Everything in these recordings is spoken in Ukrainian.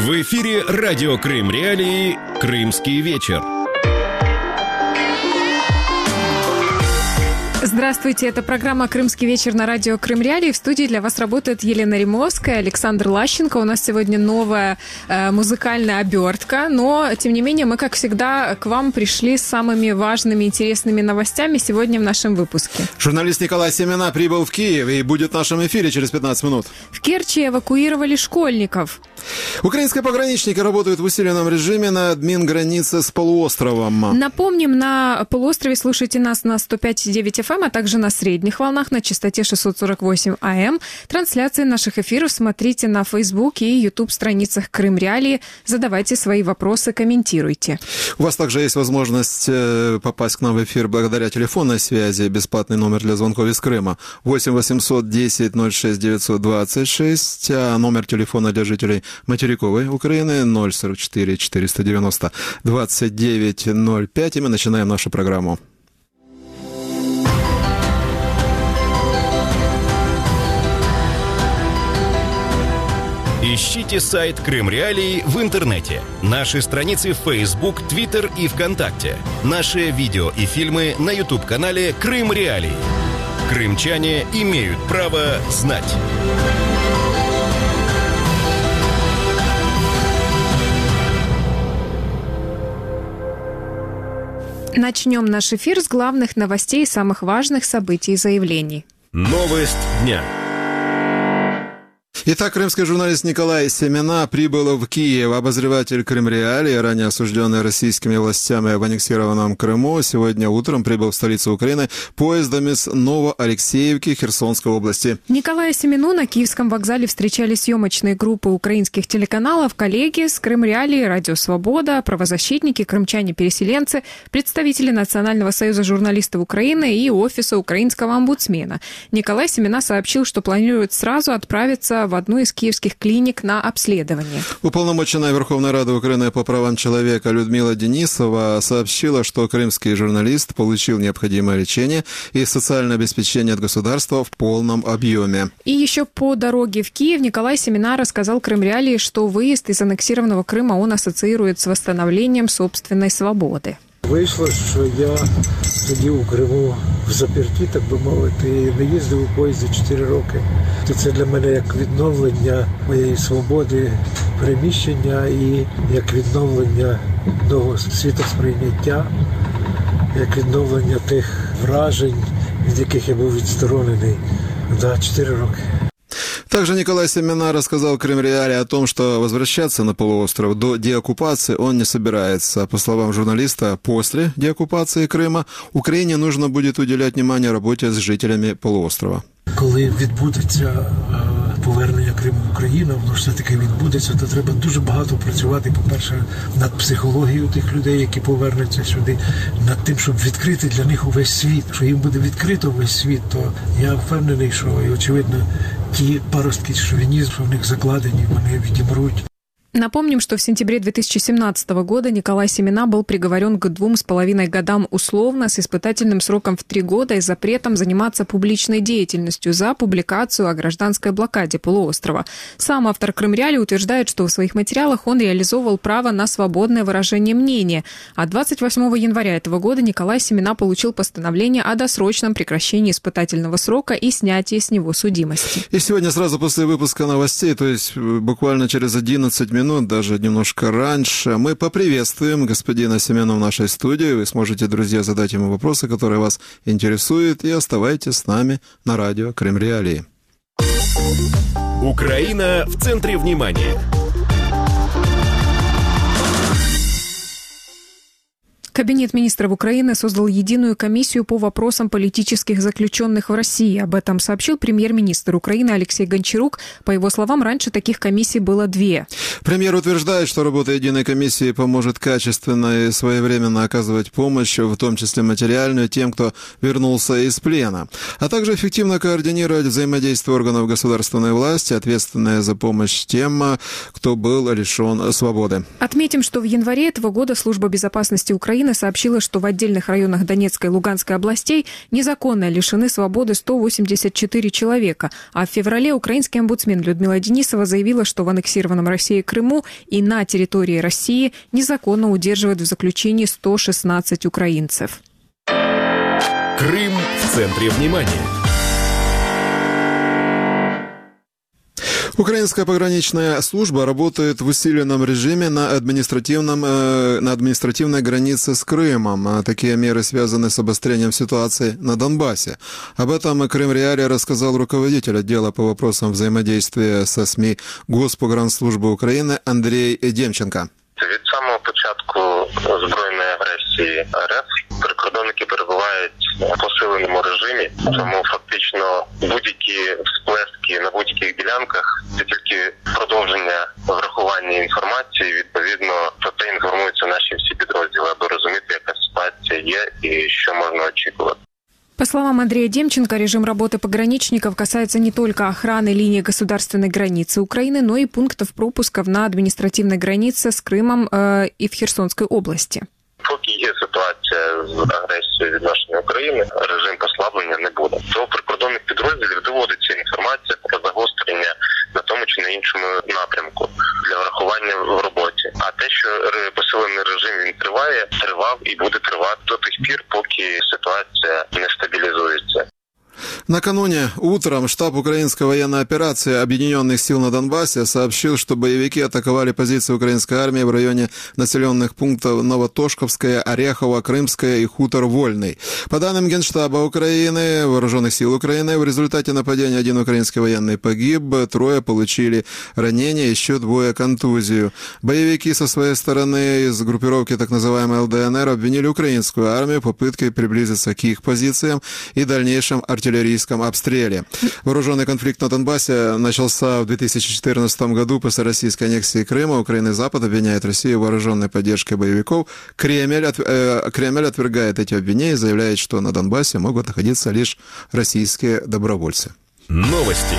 В эфире радио Крым Реалии «Крымский вечер». Здравствуйте, это программа «Крымский вечер» на радио Крым Реалии. В студии для вас работает Елена Римовская, Александр Лащенко. У нас сегодня новая музыкальная обертка, но, тем не менее, мы, как всегда, к вам пришли с самыми важными, интересными новостями сегодня в нашем выпуске. Журналист Николай Семена прибыл в Киев и будет в нашем эфире через 15 минут. В Керчи эвакуировали школьников. Украинские пограничники работают в усиленном режиме на админгранице с полуостровом. Напомним, на полуострове слушайте нас на 105,9 FM, а также на средних волнах на частоте 648 АМ. Трансляции наших эфиров смотрите на Facebook и YouTube страницах Крым Реалии. Задавайте свои вопросы, комментируйте. У вас также есть возможность попасть к нам в эфир благодаря телефонной связи. Бесплатный номер для звонков из Крыма 8 800 10 06 926, а номер телефона для жителей материковой Украины 044 490 2905. И мы начинаем нашу программу. Ищите сайт Крым Реалии в интернете, наши страницы в Facebook, Twitter и ВКонтакте, наши видео и фильмы на YouTube-канале Крым Реалии. Крымчане имеют право знать. Начнем наш эфир с главных новостей и самых важных событий и заявлений. Новость дня. Итак, крымский журналист Николай Семена прибыл в Киев. Обозреватель Крым Реалии, ранее осужденный российскими властями в аннексированном Крыму, сегодня утром прибыл в столицу Украины поездом из Новоалексеевки Херсонской области. Николая Семену на Киевском вокзале встречали съемочные группы украинских телеканалов, коллеги с Крым Реалии, Радио Свобода, правозащитники, крымчане-переселенцы, представители Национального союза журналистов Украины и Офиса украинского омбудсмена. Николай Семена сообщил, что планирует сразу отправиться в одну из киевских клиник на обследование. Уполномоченная Верховной Рады Украины по правам человека Людмила Денисова сообщила, что крымский журналист получил необходимое лечение и социальное обеспечение от государства в полном объеме. И еще по дороге в Киев Николай Семена рассказал Крым Реалии, что выезд из аннексированного Крыма он ассоциирует с восстановлением собственной свободи. Вийшло, що я тоді у Криму в заперті, так би мовити, не їздив у поїзді 4 роки. То це для мене як відновлення моєї свободи переміщення і як відновлення нового світосприйняття, як відновлення тих вражень, від яких я був відсторонений за 4 роки. Также Николай Семена рассказал Крым Реалии о том, что возвращаться на полуостров до деоккупации он не собирается. По словам журналиста, после деоккупации Крыма Украине нужно будет уделять внимание работе с жителями полуострова. Коли відбудеться повернення Криму в Україну, воно ж все-таки відбудеться, то треба дуже багато працювати, по-перше, над психологією тих людей, які повернуться сюди, над тим, щоб відкрити для них увесь світ. Якщо їм буде відкрито увесь світ, то я впевнений, що, і очевидно, ті паростки шовінізму, що в них закладені, вони відімруть. Напомним, что в сентябре 2017 года Николай Семена был приговорен к 2,5 годам условно с испытательным сроком в 3 года и запретом заниматься публичной деятельностью за публикацию о гражданской блокаде полуострова. Сам автор Крым Реалии утверждает, что в своих материалах он реализовывал право на свободное выражение мнения. А 28 января этого года Николай Семена получил постановление о досрочном прекращении испытательного срока и снятии с него судимости. И сегодня сразу после выпуска новостей, то есть буквально через 11 минут, даже немножко раньше, мы поприветствуем господина Семена в нашей студии. Вы сможете, друзья, задать ему вопросы, которые вас интересуют, и оставайтесь с нами на радио Крым Реалии. Украина в центре внимания. Кабинет министров Украины создал единую комиссию по вопросам политических заключенных в России. Об этом сообщил премьер-министр Украины Алексей Гончарук. По его словам, раньше таких комиссий было 2. Премьер утверждает, что работа единой комиссии поможет качественно и своевременно оказывать помощь, в том числе материальную, тем, кто вернулся из плена, а также эффективно координировать взаимодействие органов государственной власти, ответственные за помощь тем, кто был лишен свободы. Отметим, что в январе этого года Служба безопасности Украины Украины сообщила, что в отдельных районах Донецкой и Луганской областей незаконно лишены свободы 184 человека. А в феврале украинский омбудсмен Людмила Денисова заявила, что в аннексированном Россией Крыму и на территории России незаконно удерживают в заключении 116 украинцев. Крым в центре внимания. Украинская пограничная служба работает в усиленном режиме на административной границе с Крымом. Такие меры связаны с обострением ситуации на Донбассе. Об этом Крым Реалии рассказал руководитель отдела по вопросам взаимодействия со СМИ Госпогранслужби України Андрій Демченко. Від самого початку збройної агресії РФ прикордонники перебувають в посиленому режимі, тому фактично будь-які всплески на будь-яких ділянках – це тільки продовження врахування інформації. Відповідно, про це інформуються наші всі підрозділи, аби розуміти, яка ситуація є і що можна очікувати. По словам Андрея Демченко, режим работы пограничников касается не только охраны линии государственной границы Украины, но и пунктов пропусков на административной границе с Крымом и в Херсонской области. Поки є ситуація з агресією відношення України, режим послаблення не буде. До прикордонних підрозділів доводиться інформація про загострення на тому чи на іншому напрямку для врахування в роботі. А те, що посилений режим він тривав і буде тривати до тих пір, поки ситуація не стабілізується. Накануне утром штаб украинской военной операции Объединенных сил на Донбассе сообщил, что боевики атаковали позиции украинской армии в районе населенных пунктов Новотошковская, Орехово, Крымская и Хутор Вольный. По данным Генштаба Украины, Вооруженных сил Украины, в результате нападения один украинский военный погиб, 3 получили ранения, еще 2 контузию. Боевики со своей стороны из группировки так называемой ЛДНР обвинили украинскую армию в попытке приблизиться к их позициям и дальнейшем артиллерийском обстреле. Вооруженный конфликт на Донбассе начался в 2014 году после российской аннексии Крыма. Украина и Запад обвиняют Россию в вооруженной поддержке боевиков. Кремль отвергает эти обвинения и заявляет, что на Донбассе могут находиться лишь российские добровольцы. Новости.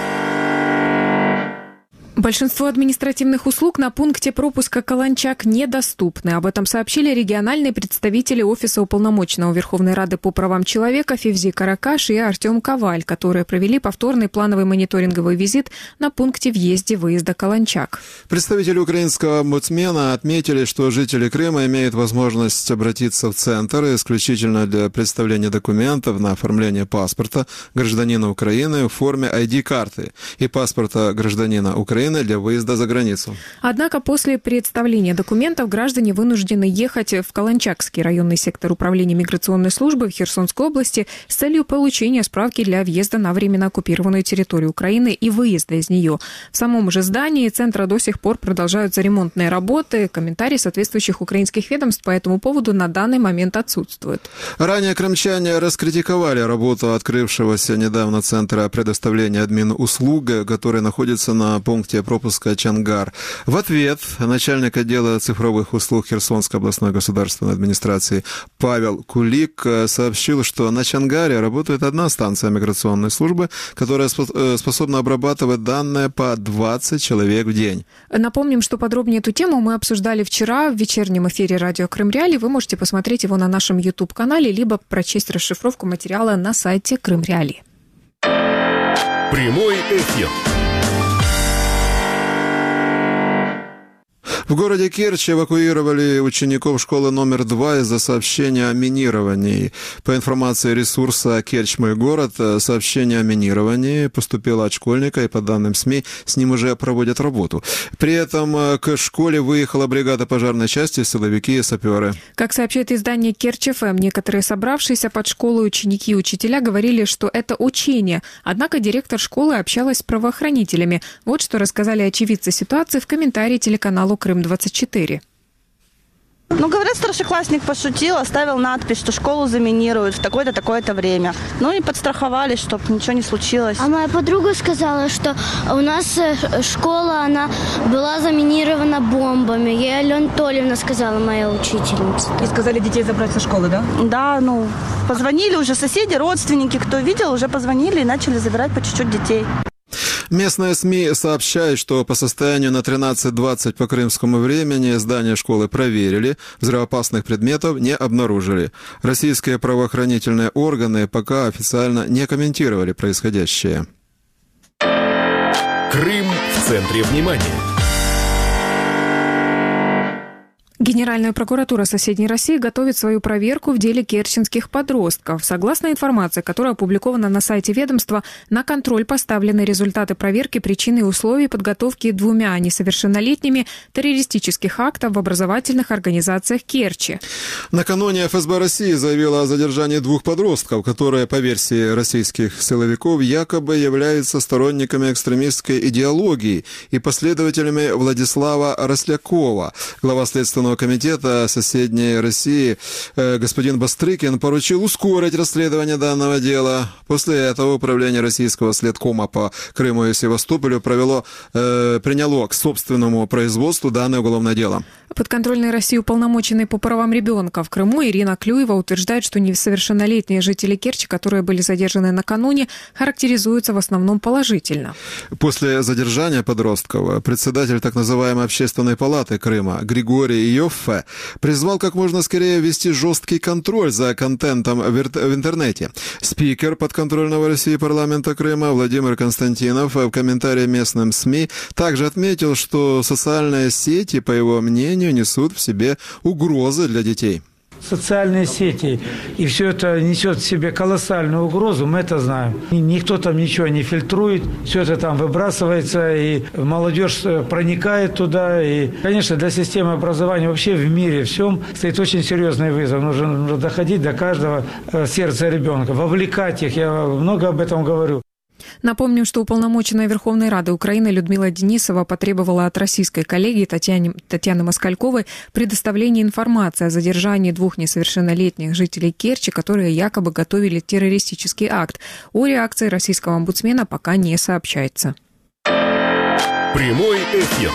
Большинство административных услуг на пункте пропуска Каланчак недоступны. Об этом сообщили региональные представители Офиса уполномоченного Верховной Рады по правам человека Февзи Каракаш и Артем Коваль, которые провели повторный плановый мониторинговый визит на пункте въезда-выезда Каланчак. Представители украинского омбудсмена отметили, что жители Крыма имеют возможность обратиться в центр исключительно для представления документов на оформление паспорта гражданина Украины в форме ID-карты и паспорта гражданина Украины для выезда за границу. Однако после представления документов граждане вынуждены ехать в Каланчакский районный сектор управления миграционной службы в Херсонской области с целью получения справки для въезда на временно оккупированную территорию Украины и выезда из нее. В самом же здании центра до сих пор продолжаются ремонтные работы. Комментарии соответствующих украинских ведомств по этому поводу на данный момент отсутствуют. Ранее крымчане раскритиковали работу открывшегося недавно центра предоставления админ-услуг, который находится на пункте пропуска Чангар. В ответ начальник отдела цифровых услуг Херсонской областной государственной администрации Павел Кулик сообщил, что на Чангаре работает одна станция миграционной службы, которая способна обрабатывать данные по 20 человек в день. Напомним, что подробнее эту тему мы обсуждали вчера в вечернем эфире радио Крым Реалии. Вы можете посмотреть его на нашем YouTube-канале, либо прочесть расшифровку материала на сайте Крым Реалии. Прямой эфир. В городе Керчь эвакуировали учеников школы номер 2 из-за сообщения о минировании. По информации ресурса «Керчь. Мой город», сообщение о минировании поступило от школьника, и по данным СМИ с ним уже проводят работу. При этом к школе выехала бригада пожарной части, силовики и саперы. Как сообщает издание «Керчь.ФМ», некоторые собравшиеся под школой ученики и учителя говорили, что это учение. Однако директор школы общалась с правоохранителями. Вот что рассказали очевидцы ситуации в комментарии телеканалу «Крым-24». Говорят, старшеклассник пошутил, оставил надпись, что школу заминируют в такое-то, такое-то время. И подстраховались, чтобы ничего не случилось. А моя подруга сказала, что у нас школа, она была заминирована бомбами. Ей Алена Толевна сказала, моя учительница. И сказали детей забрать со школы, да? Да, позвонили уже соседи, родственники, кто видел, уже позвонили и начали забирать по чуть-чуть детей. Местные СМИ сообщают, что по состоянию на 13:20 по крымскому времени здание школы проверили, взрывоопасных предметов не обнаружили. Российские правоохранительные органы пока официально не комментировали происходящее. Крым в центре внимания. Генеральная прокуратура соседней России готовит свою проверку в деле керченских подростков. Согласно информации, которая опубликована на сайте ведомства, на контроль поставлены результаты проверки причин и условий подготовки 2 несовершеннолетними террористических актов в образовательных организациях Керчи. Накануне ФСБ России заявила о задержании 2 подростков, которые, по версии российских силовиков, якобы являются сторонниками экстремистской идеологии и последователями Владислава Рослякова. Глава Следственного комитета соседней России господин Бастрыкин поручил ускорить расследование данного дела. После этого управление российского следкома по Крыму и Севастополю приняло к собственному производству данное уголовное дело. Подконтрольной России уполномоченный по правам ребенка в Крыму Ирина Клюева утверждает, что несовершеннолетние жители Керчи, которые были задержаны накануне, характеризуются в основном положительно. После задержания подростков председатель так называемой Общественной палаты Крыма Григорий Йоффе призвал как можно скорее ввести жесткий контроль за контентом в интернете. Спикер подконтрольного России парламента Крыма Владимир Константинов в комментарии местным СМИ также отметил, что социальные сети, по его мнению, несут в себе угрозы для детей. Социальные сети, и все это несет в себе колоссальную угрозу, мы это знаем. Никто там ничего не фильтрует, все это там выбрасывается, и молодежь проникает туда. И, конечно, для системы образования вообще в мире всем стоит очень серьезный вызов. Нужно доходить до каждого сердца ребенка, вовлекать их, я много об этом говорю. Напомним, что уполномоченная Верховной Рады Украины Людмила Денисова потребовала от российской коллеги Татьяны Москальковой предоставления информации о задержании 2 несовершеннолетних жителей Керчи, которые якобы готовили террористический акт. О реакции российского омбудсмена пока не сообщается. Прямой эфир.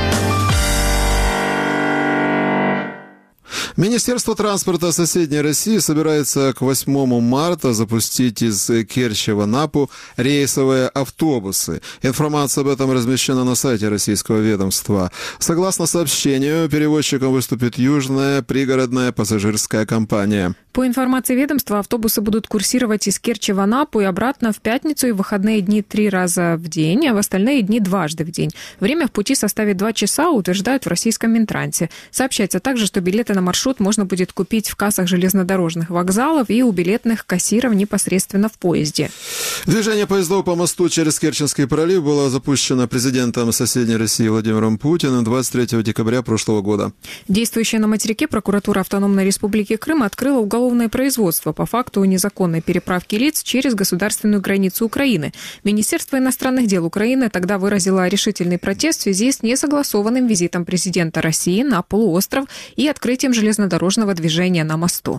Министерство транспорта соседней России собирается к 8 марта запустить из Керчи в Анапу рейсовые автобусы. Информация об этом размещена на сайте российского ведомства. Согласно сообщению, перевозчиком выступит Южная пригородная пассажирская компания. По информации ведомства, автобусы будут курсировать из Керчи в Анапу и обратно в пятницу и в выходные дни 3 раза в день, а в остальные дни дважды в день. Время в пути составит 2 часа, утверждают в российском Минтрансе. Сообщается также, что билеты на маршрут можно будет купить в кассах железнодорожных вокзалов и у билетных кассиров непосредственно в поезде. Движение поездов по мосту через Керченский пролив было запущено президентом соседней России Владимиром Путиным 23 декабря прошлого года. Действующая на материке прокуратура Автономной Республики Крым открыла уголовное производство по факту незаконной переправки лиц через государственную границу Украины. Министерство иностранных дел Украины тогда выразило решительный протест в связи с несогласованным визитом президента России на полуостров и открытием железнодорожного движения на мосту.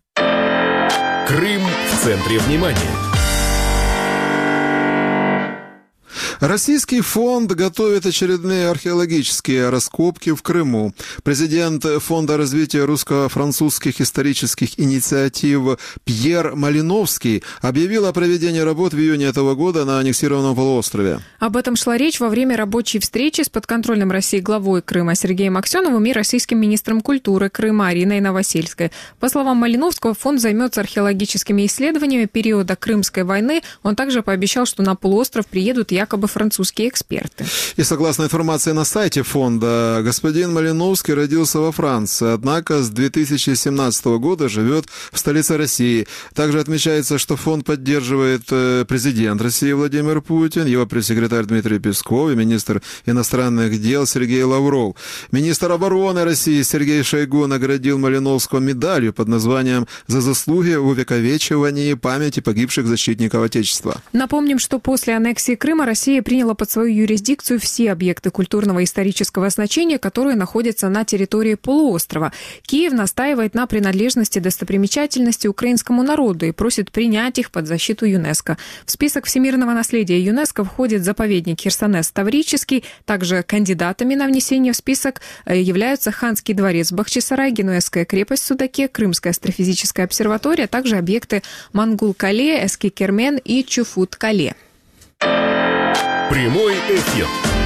Крым в центре внимания. Российский фонд готовит очередные археологические раскопки в Крыму. Президент Фонда развития русско-французских исторических инициатив Пьер Малиновский объявил о проведении работ в июне этого года на аннексированном полуострове. Об этом шла речь во время рабочей встречи с подконтрольным России главой Крыма Сергеем Аксеновым и российским министром культуры Крыма Ариной Новосельской. По словам Малиновского, фонд займется археологическими исследованиями периода Крымской войны. Он также пообещал, что на полуостров приедут якобы французские эксперты. И согласно информации на сайте фонда, господин Малиновский родился во Франции, однако с 2017 года живет в столице России. Также отмечается, что фонд поддерживает президент России Владимир Путин, его пресс-секретарь Дмитрий Песков и министр иностранных дел Сергей Лавров. Министр обороны России Сергей Шойгу наградил Малиновского медалью под названием «За заслуги в увековечивании памяти погибших защитников Отечества». Напомним, что после аннексии Крыма Россия приняла под свою юрисдикцию все объекты культурного и исторического значения, которые находятся на территории полуострова. Киев настаивает на принадлежности достопримечательности украинскому народу и просит принять их под защиту ЮНЕСКО. В список всемирного наследия ЮНЕСКО входит заповедник Херсонес-Таврический. Также кандидатами на внесение в список являются Ханский дворец в Бахчисарай, Генуэзская крепость в Судаке, Крымская астрофизическая обсерватория, а также объекты Мангул-Кале, Эски-Кермен и Чуфут-Кале. Прямой эфир.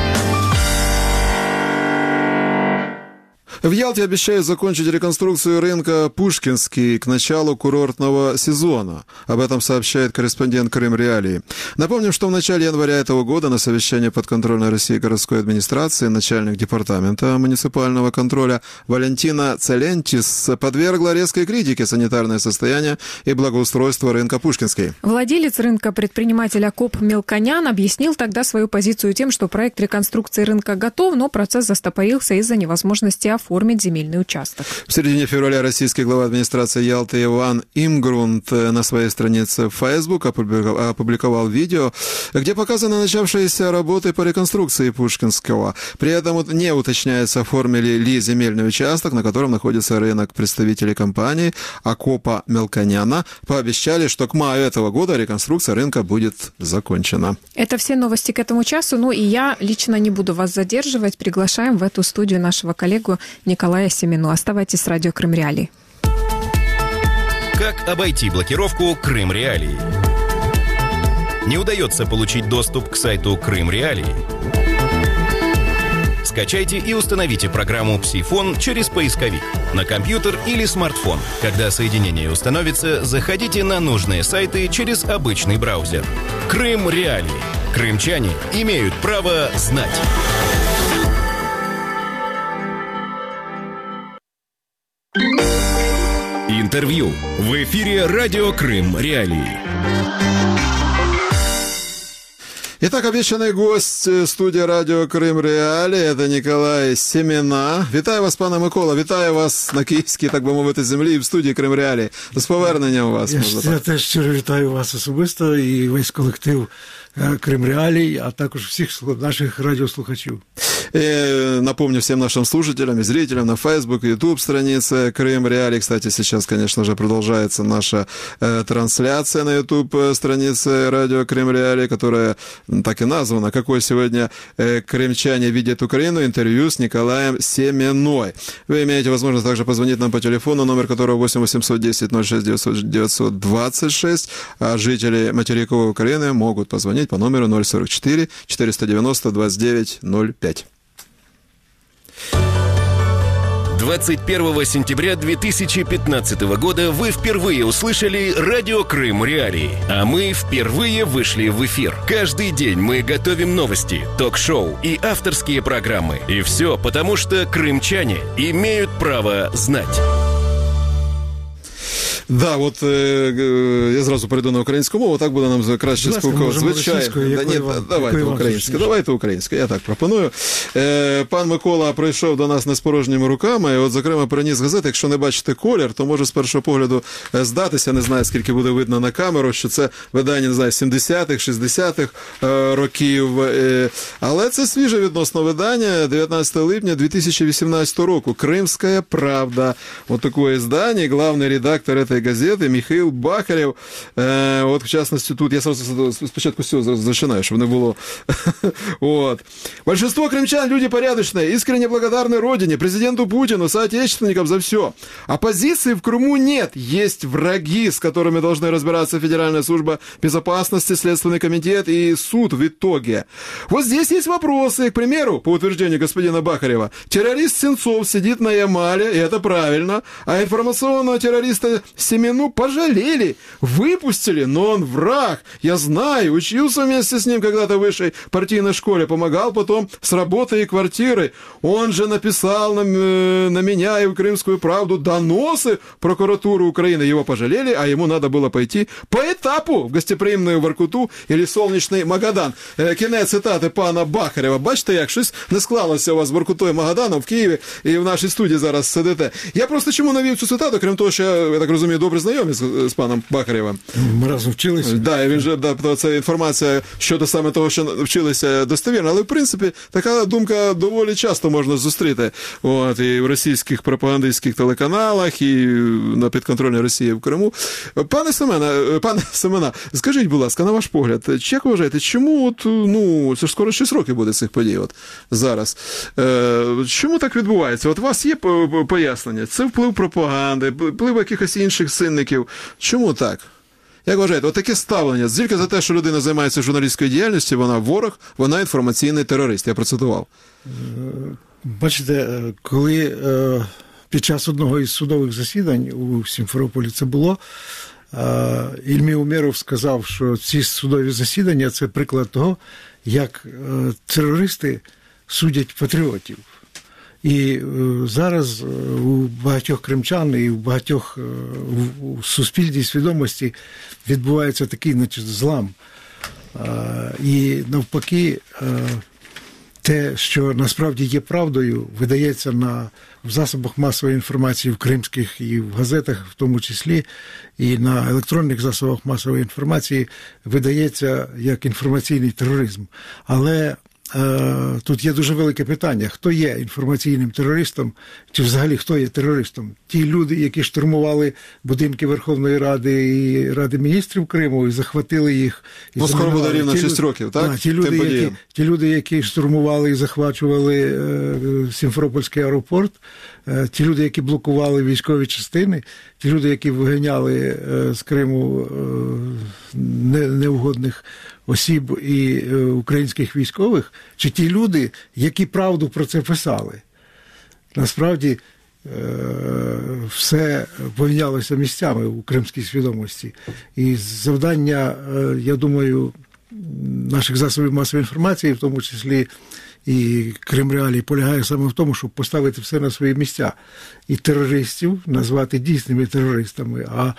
В Ялте обещают закончить реконструкцию рынка Пушкинский к началу курортного сезона. Об этом сообщает корреспондент Крым Реалии. Напомним, что в начале января этого года на совещании подконтрольной России городской администрации начальник департамента муниципального контроля Валентина Целентис подвергла резкой критике санитарное состояние и благоустройство рынка Пушкинский. Владелец рынка, предприниматель Акоп Мелконян, объяснил тогда свою позицию тем, что проект реконструкции рынка готов, но процесс застопорился из-за невозможности оформить земельный участок. В середине февраля российский глава администрации Ялты Иван Имгрунт на своей странице в Facebook опубликовал видео, где показаны начавшиеся работы по реконструкции Пушкинского. При этом не уточняется, оформили ли земельный участок, на котором находится рынок. Представители компании Акопа Мелконяна пообещали, что к маю этого года реконструкция рынка будет закончена. Это все новости к этому часу. Ну и я лично не буду вас задерживать. Приглашаем в эту студию нашего коллегу Николая Семену. Оставайтесь с радио Крым Реалии. Как обойти блокировку Крым Реалии? Не удается получить доступ к сайту Крым Реалии? Скачайте и установите программу «Псифон» через поисковик на компьютер или смартфон. Когда соединение установится, заходите на нужные сайты через обычный браузер. Крым Реалии. Крымчане имеют право знать. Интервью. В эфире радио Крым Реалии. Итак, обещанный гость студии радіо Крим Реалії – це Ніколай Семена. Вітаю вас, пане Микола, вітаю вас на київській, так би мовити, землі і в студії Крим Реалії. З поверненням вас. Я теж щиро вітаю вас особисто і весь колектив Крим Реалій, а також всіх наших радіослухачів. И напомню всем нашим слушателям и зрителям на Facebook, YouTube странице Крым Реалии. Кстати, сейчас, конечно же, продолжается наша трансляция на YouTube странице радио Крым Реалии, которая так и названа «Какой сегодня крымчане видят Украину?» Интервью с Николаем Семеной. Вы имеете возможность также позвонить нам по телефону, номер которого 8 810 06 926, а жители материковой Украины могут позвонить по номеру 044 490 29 05. 21 сентября 2015 года вы впервые услышали радио Крым Реалии, а мы впервые вышли в эфир. Каждый день мы готовим новости, ток-шоу и авторские программы. И все потому, что крымчане имеют право знать. Да, от я зразу перейду на українську мову, так буде нам краще спілкуватися. Звичайно. Давайте українською, я так пропоную. Пан Микола прийшов до нас не з порожніми руками, і от, зокрема, приніс газети. Якщо не бачите колір, то може з першого погляду здатися, не знаю, скільки буде видно на камеру, що це видання, не знаю, 70-х, 60-х років. Але це свіже відносно видання 19 липня 2018 року. «Крымская правда». Вот такое издание, главный редактор этой газеты Михаил Бахарев. Вот, в частности, тут я сразу спочатку все зачинаю, чтобы не было. Вот. Большинство крымчан люди порядочные, искренне благодарны Родине, президенту Путину, соотечественникам за все. Оппозиции в Крыму нет. Есть враги, с которыми должны разбираться Федеральная служба безопасности, Следственный комитет и суд в итоге. Вот здесь есть вопросы. К примеру, по утверждению господина Бахарева, террорист Сенцов сидит на Ямале, и это правильно, а информационного террориста Семену пожалели, выпустили, но он враг. Я знаю, учился вместе с ним когда-то в высшей партийной школе, помогал потом с работой и квартирой. Он же написал на меня и в «Крымскую правду» доносы в прокуратуру Украины. Его пожалели, а ему надо было пойти по этапу в гостеприимную Воркуту или солнечный Магадан. Кінець цитати пана Бахарева. Бачите, як щось не склалося у вас з Воркутою і Магаданом в Києві і в нашій студії зараз сидите. Я просто чому навів цю цитату, крім того, що я так розумію, добре знайомі з паном Бахаревим. Ми разом вчилися. Да, і він же, це інформація щодо саме того, що вчилися, достовірна. Але, в принципі, така думка доволі часто можна зустріти. От, і в російських пропагандистських телеканалах, і на підконтрольній Росії в Криму. Пане Семена, скажіть, будь ласка, на ваш погляд, як ви вважаєте, чому от, це ж скоро 6 років буде цих подій от зараз. Чому так відбувається? От у вас є пояснення? Це вплив пропаганди, вплив якихось інших синників. Чому так? Як вважаєте, отаке ставлення, тільки за те, що людина займається журналістською діяльністю, вона ворог, вона інформаційний терорист, я процитував. Бачите, коли під час одного із судових засідань у Сімферополі це було, Ільмі Умєров сказав, що ці судові засідання – це приклад того, як терористи судять патріотів. І зараз у багатьох кримчан і у багатьох у суспільній свідомості відбувається такий, значить, злам. І навпаки, те, що насправді є правдою, видається в засобах масової інформації в кримських і в газетах, в тому числі, і на електронних засобах масової інформації, видається як інформаційний тероризм. Але тут є дуже велике питання, хто є інформаційним терористом, чи взагалі хто є терористом. Ті люди, які штурмували будинки Верховної Ради і Ради міністрів Криму і захватили їх. Ну, скоро буде рівно 6 років, так? Да, ті люди, які штурмували і захвачували Сімферопольський аеропорт, ті люди, які блокували військові частини, ті люди, які виганяли з Криму неугодних осіб і українських військових, чи ті люди, які правду про це писали. Насправді, все помінялося місцями у кримській свідомості. І завдання, я думаю, наших засобів масової інформації, в тому числі і Крим Реалії, полягає саме в тому, щоб поставити все на свої місця. І терористів назвати дійсними терористами, а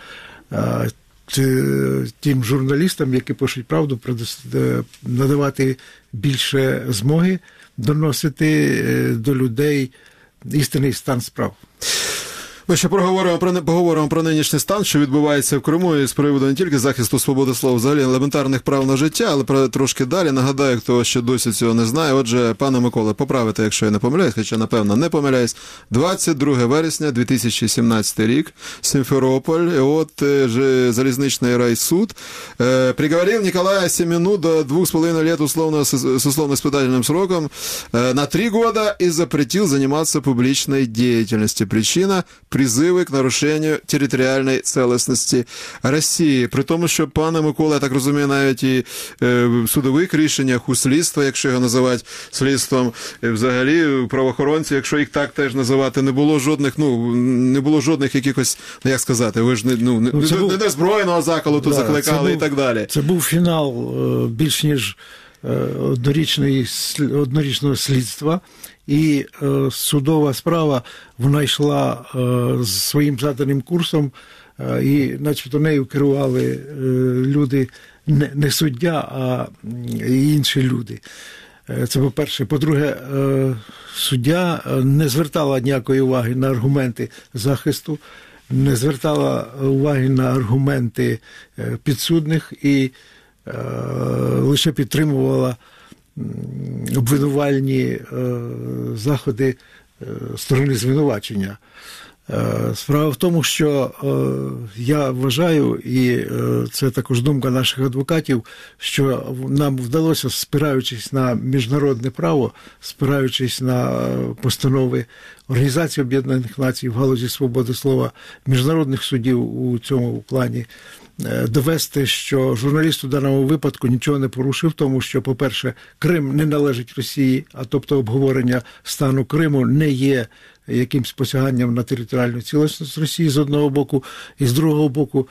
тим журналістам, які пишуть правду, надавати більше змоги доносити до людей істинний стан справ. Ми ще поговоримо про нинішній стан, що відбувається в Криму, і з приводу не тільки захисту свободи слова, взагалі елементарних прав на життя, але про трошки далі. Нагадаю, хто ще досі цього не знає. Отже, пане Миколе, поправите, якщо я не помиляюсь, хоча, напевно, не помиляюсь. 22 вересня 2017 рік, Симферополь, залізничний райсуд приговорил Николая Семену до 2,5 лет с условно-испытательным сроком на 3 года и запретил заниматься публичной деятельностью. Причина – призиви к нарушенню територіальної цілісності Росії. При тому, що, пане Микола, я так розумію, навіть і в судових рішеннях, у слідства, якщо його називати слідством, взагалі правоохоронці, якщо їх так теж називати, не було жодних якихось, як сказати, ви ж не збройного заколу тут закликали і так далі. Це був фінал більш ніж однорічного слідства, і судова справа, вона йшла з своїм заданим курсом, і начебто нею керували люди, не суддя, а інші люди. Це по-перше. По-друге, суддя не звертала ніякої уваги на аргументи захисту, не звертала уваги на аргументи підсудних і лише підтримувала обвинувальні заходи сторони звинувачення. Справа в тому, що я вважаю, і це також думка наших адвокатів, що нам вдалося, спираючись на міжнародне право, спираючись на постанови Організації Об'єднаних Націй в галузі свободи слова, міжнародних судів у цьому плані, довести, що журналіст у даному випадку нічого не порушив, тому що, по-перше, Крим не належить Росії, а тобто обговорення стану Криму не є якимсь посяганням на територіальну цілісність Росії з одного боку, і з другого боку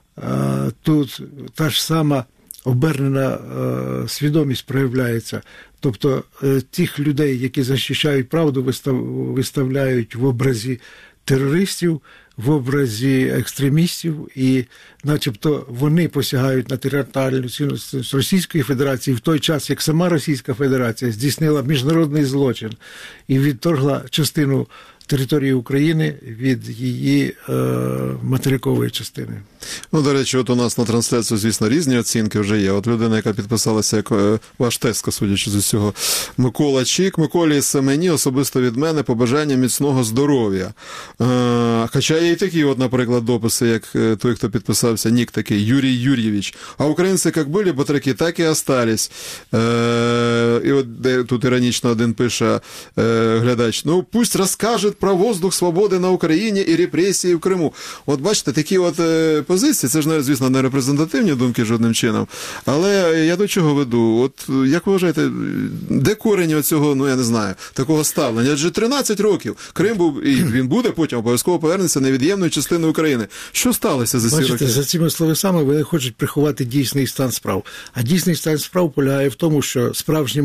тут та ж сама обернена свідомість проявляється. Тобто тих людей, які захищають правду, виставляють в образі терористів, в образі екстремістів, і начебто вони посягають на територіальну цілісність Російської Федерації в той час, як сама Російська Федерація здійснила міжнародний злочин і відторгла частину території України від її материкової частини. Ну, до речі, от у нас на трансляцію, звісно, різні оцінки вже є. От людина, яка підписалася, як ваш тест, судячи з усього, Микола Чік. Миколі Семені особисто від мене побажання міцного здоров'я. Хоча є і такі, от, наприклад, дописи, як той, хто підписався, нік такий, Юрій Юрійович. А українці як були батраки, так і остались. І от тут іронічно один пише глядач, ну, пусть розкаже про воздух свободи на Україні і репресії в Криму. От бачите, такі от позиції, це ж, звісно, не репрезентативні думки жодним чином, але я до чого веду? От як ви вважаєте, де корені оцього, ну я не знаю, такого ставлення? Адже 13 років Крим був, і він буде потім обов'язково повернеться невід'ємною частиною України. Що сталося за ці роки? Бачите, за цими словесами вони хочуть приховати дійсний стан справ. А дійсний стан справ полягає в тому, що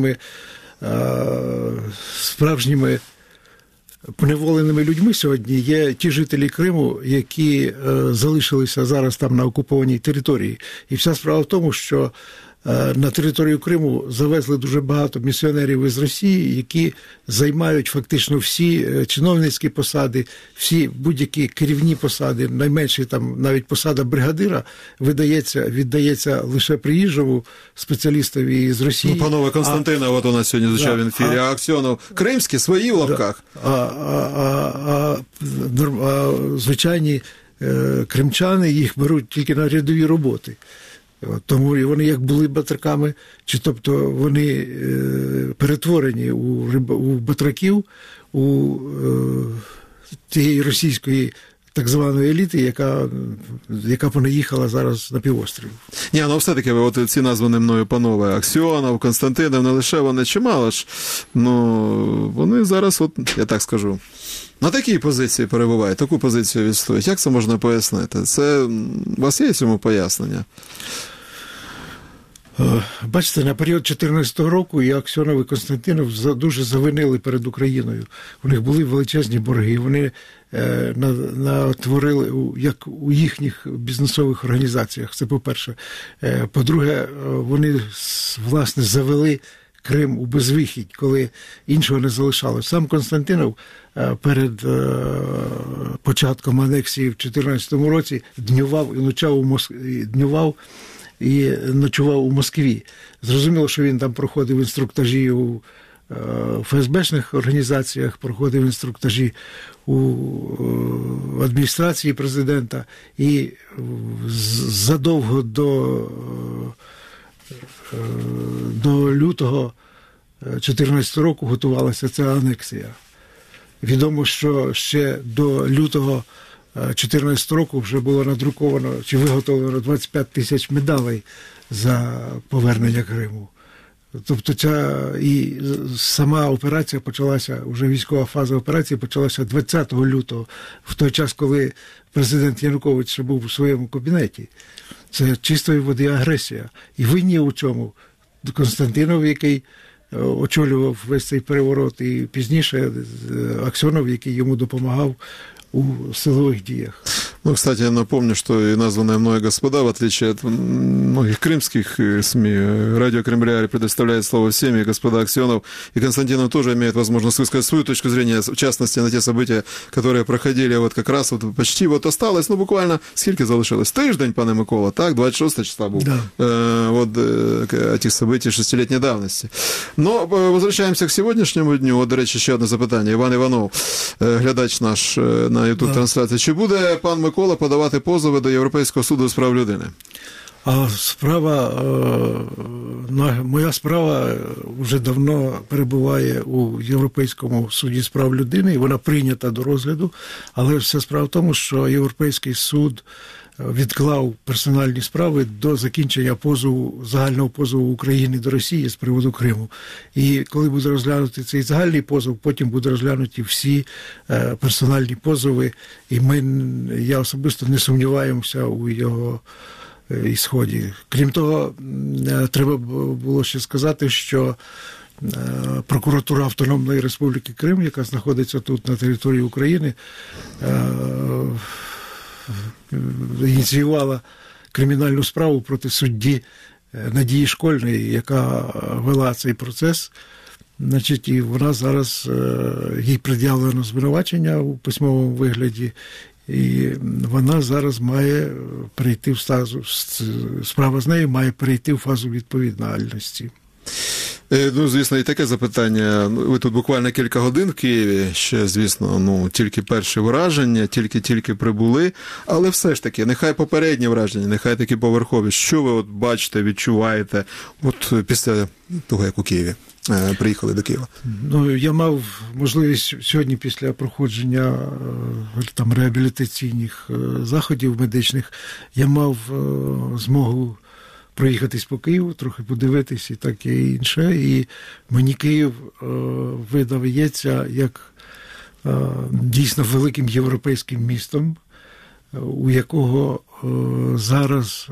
справжніми поневоленими людьми сьогодні є ті жителі Криму, які залишилися зараз там на окупованій території. І вся справа в тому, що на територію Криму завезли дуже багато місіонерів із Росії, які займають фактично всі чиновницькі посади, всі будь-які керівні посади, найменші там навіть посада бригадира віддається лише приїжджому спеціалістові із Росії. Ну, панове Константина, от у нас сьогодні звучав в ефірі, а Аксьонов кримські, свої в лапках. Звичайні кримчани їх беруть тільки на рядові роботи. Тому вони як були батраками, чи тобто вони перетворені у батраків, у тієї російської так званої еліти, яка понаїхала зараз на півострів. Ні, ну все-таки от ці названі мною панове Аксьонов, Константинов, не лише вони, чимало ж, ну вони зараз, от я так скажу, на такій позиції перебувають, таку позицію відстоюють. Як це можна пояснити? Це, у вас є цьому пояснення? Бачите, на період 2014 року і Аксьонов, і Константинов дуже завинили перед Україною. У них були величезні борги, вони натворили, як у їхніх бізнесових організаціях, це по-перше. По-друге, вони, власне, завели Крим у безвихідь, коли іншого не залишалось. Сам Константинов перед початком анексії в 2014 році днював і ночував у Москві. Зрозуміло, що він там проходив інструктажі у ФСБшних організаціях, проходив інструктажі у адміністрації президента, і задовго до лютого 2014 року готувалася ця анексія. Відомо, що ще до лютого 2014 року вже було надруковано чи виготовлено 25 тисяч медалей за повернення Криму. Тобто і сама операція почалася, вже військова фаза операції почалася 20 лютого, в той час, коли президент Янукович ще був у своєму кабінеті. Це чистої води агресія. І винні у цьому Константинов, який очолював весь цей переворот, і пізніше Аксьонов, який йому допомагав у силовых діях. Ну, кстати, я напомню, что и названные мной господа, в отличие от многих крымских СМИ, радио Крым Реалии предоставляет слово всем, и господа Аксьонов и Константинов тоже имеют возможность высказать свою точку зрения, в частности, на те события, которые проходили вот как раз вот почти вот осталось, ну, буквально, скільки залишилось? Тиждень, пане Микола, так? 26 числа був. Да. Вот этих событий 6-летней давности. Но возвращаемся к сегодняшнему дню. От, до речі, ще одне запитання. Іван Іванов, глядач наш на YouTube-трансляції. Чи буде пан Микола подавати позови до Європейського суду з прав людини? Моя справа вже давно перебуває у Європейському суді з прав людини, і вона прийнята до розгляду, але вся справа в тому, що Європейський суд відклав персональні справи до закінчення загального позову України до Росії з приводу Криму. І коли буде розглянути цей загальний позов, потім буде розглянуті всі персональні позови, і я особисто не сумніваємося у його ісході. Крім того, треба було ще сказати, що прокуратура Автономної Республіки Крим, яка знаходиться тут на території України, ініціювала кримінальну справу проти судді Надії Школьної, яка вела цей процес. Значить, і вона зараз, їй пред'явлено звинувачення у письмовому вигляді, і вона зараз має справа з нею має перейти в фазу відповідальності. Ну, звісно, і таке запитання. Ви тут буквально кілька годин в Києві, ще, звісно, тільки перші враження, тільки прибули, але все ж таки, нехай попередні враження, нехай такі поверхові. Що ви от бачите, відчуваєте після того, як у Києві приїхали до Києва? Ну, я мав можливість сьогодні після проходження там реабілітаційних заходів медичних, я мав змогу проїхатись по Києву, трохи подивитись і таке інше. І мені Київ видається як дійсно великим європейським містом, у якого зараз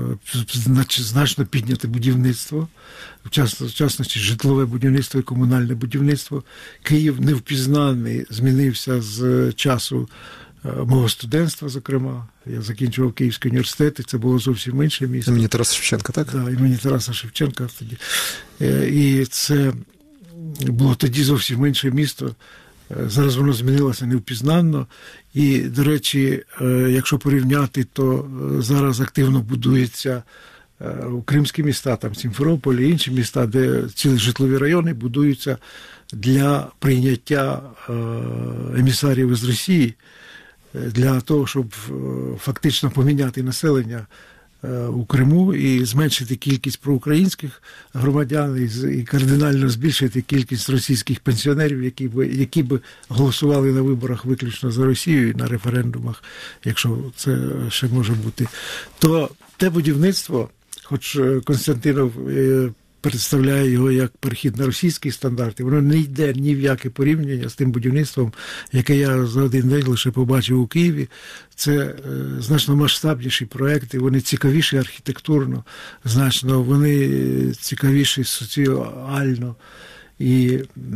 значно підняте будівництво, в частності житлове будівництво і комунальне будівництво. Київ невпізнаний змінився з часу мого студентства, зокрема. Я закінчував Київський університет, і це було зовсім інше місто. Імені Тараса Шевченка, так? Так, імені Тараса Шевченка тоді. І це було тоді зовсім інше місто. Зараз воно змінилося невпізнанно. І, до речі, якщо порівняти, то зараз активно будується кримські міста, там Сімферополь і інші міста, де цілі житлові райони будуються для прийняття емісарів із Росії, для того, щоб фактично поміняти населення у Криму і зменшити кількість проукраїнських громадян і кардинально збільшити кількість російських пенсіонерів, які б голосували на виборах виключно за Росію і на референдумах, якщо це ще може бути. То те будівництво, хоч Константинов представляє його як перехід на російські стандарти, воно не йде ні в яке порівняння з тим будівництвом, яке я за один день лише побачив у Києві. Це значно масштабніші проекти, вони цікавіші архітектурно, значно, вони цікавіші соціально. І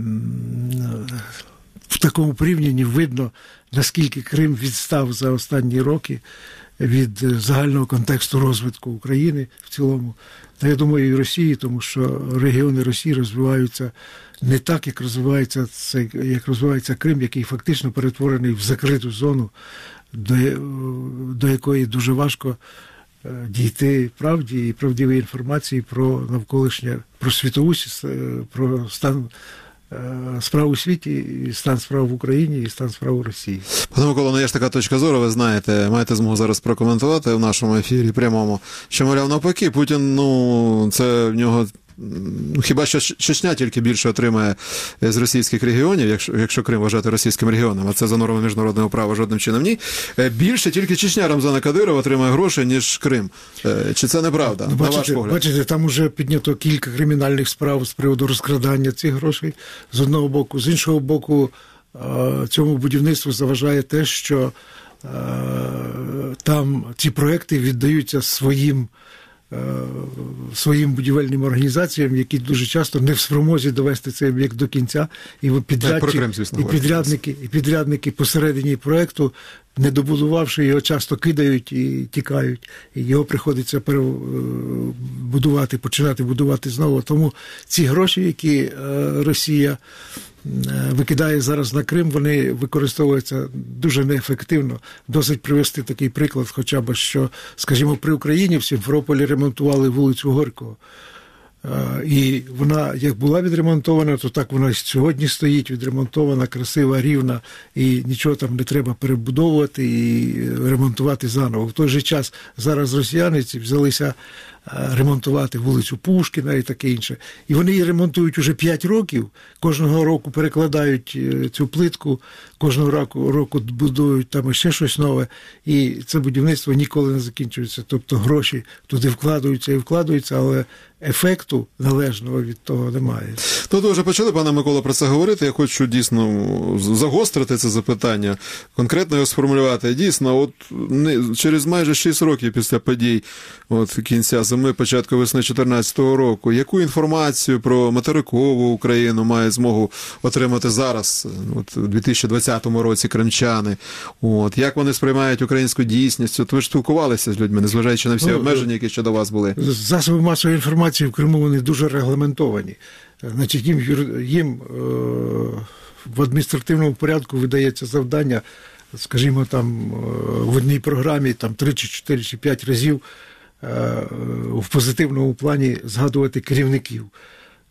в такому порівнянні видно, наскільки Крим відстав за останні роки від загального контексту розвитку України в цілому. Та я думаю, і Росії, тому що регіони Росії розвиваються не так, як розвивається Крим, який фактично перетворений в закриту зону, до якої дуже важко дійти правді і правдивої інформації про навколишнє, про світову, про стан справ у світі, і стан справ в Україні, і стан справ у Росії. Пане Миколо, є ж така точка зору, ви знаєте, маєте змогу зараз прокоментувати в нашому ефірі прямому, що, мовляв, навпаки, Путін, це в нього, хіба що Чечня тільки більше отримає з російських регіонів, якщо Крим вважати російським регіоном, а це за нормами міжнародного права жодним чином ні, більше тільки Чечня Рамзана Кадирова отримає грошей, ніж Крим. Чи це неправда, на ваш погляд? Бачите, там уже піднято кілька кримінальних справ з приводу розкрадання цих грошей, з одного боку. З іншого боку, цьому будівництву заважає те, що там ці проекти віддаються своїм будівельним організаціям, які дуже часто не в спромозі довести цей об'єкт до кінця, і підрядники посередині проекту, не добудувавши його, часто кидають і тікають, і його приходиться починати будувати знову. Тому ці гроші, які Росія викидає зараз на Крим, вони використовуються дуже неефективно. Досить привести такий приклад, хоча б, що, скажімо, при Україні в Сімферополі ремонтували вулицю Горького. І вона, як була відремонтована, то так вона сьогодні стоїть, відремонтована, красива, рівна, і нічого там не треба перебудовувати і ремонтувати заново. В той же час зараз росіяни взялися ремонтувати вулицю Пушкіна і таке інше. І вони її ремонтують уже 5 років, кожного року перекладають цю плитку, кожного року будують там ще щось нове, і це будівництво ніколи не закінчується. Тобто гроші туди вкладаються, але ефекту належного від того немає. Ви вже почали, пане Микола, про це говорити. Я хочу дійсно загострити це запитання, конкретно його сформулювати. Дійсно, через майже 6 років після подій кінця зими, початку весни 2014 року, яку інформацію про материкову Україну має змогу отримати зараз, у 2020 році кримчани? Як вони сприймають українську дійсність? Ви ж спілкувалися з людьми, незважаючи на всі обмеження, які ще до вас були. Засоби масової інформації в Криму, вони дуже регламентовані. Значить, їм в адміністративному порядку видається завдання, скажімо, там в одній програмі 3, чи 4, чи 5 разів в позитивному плані згадувати керівників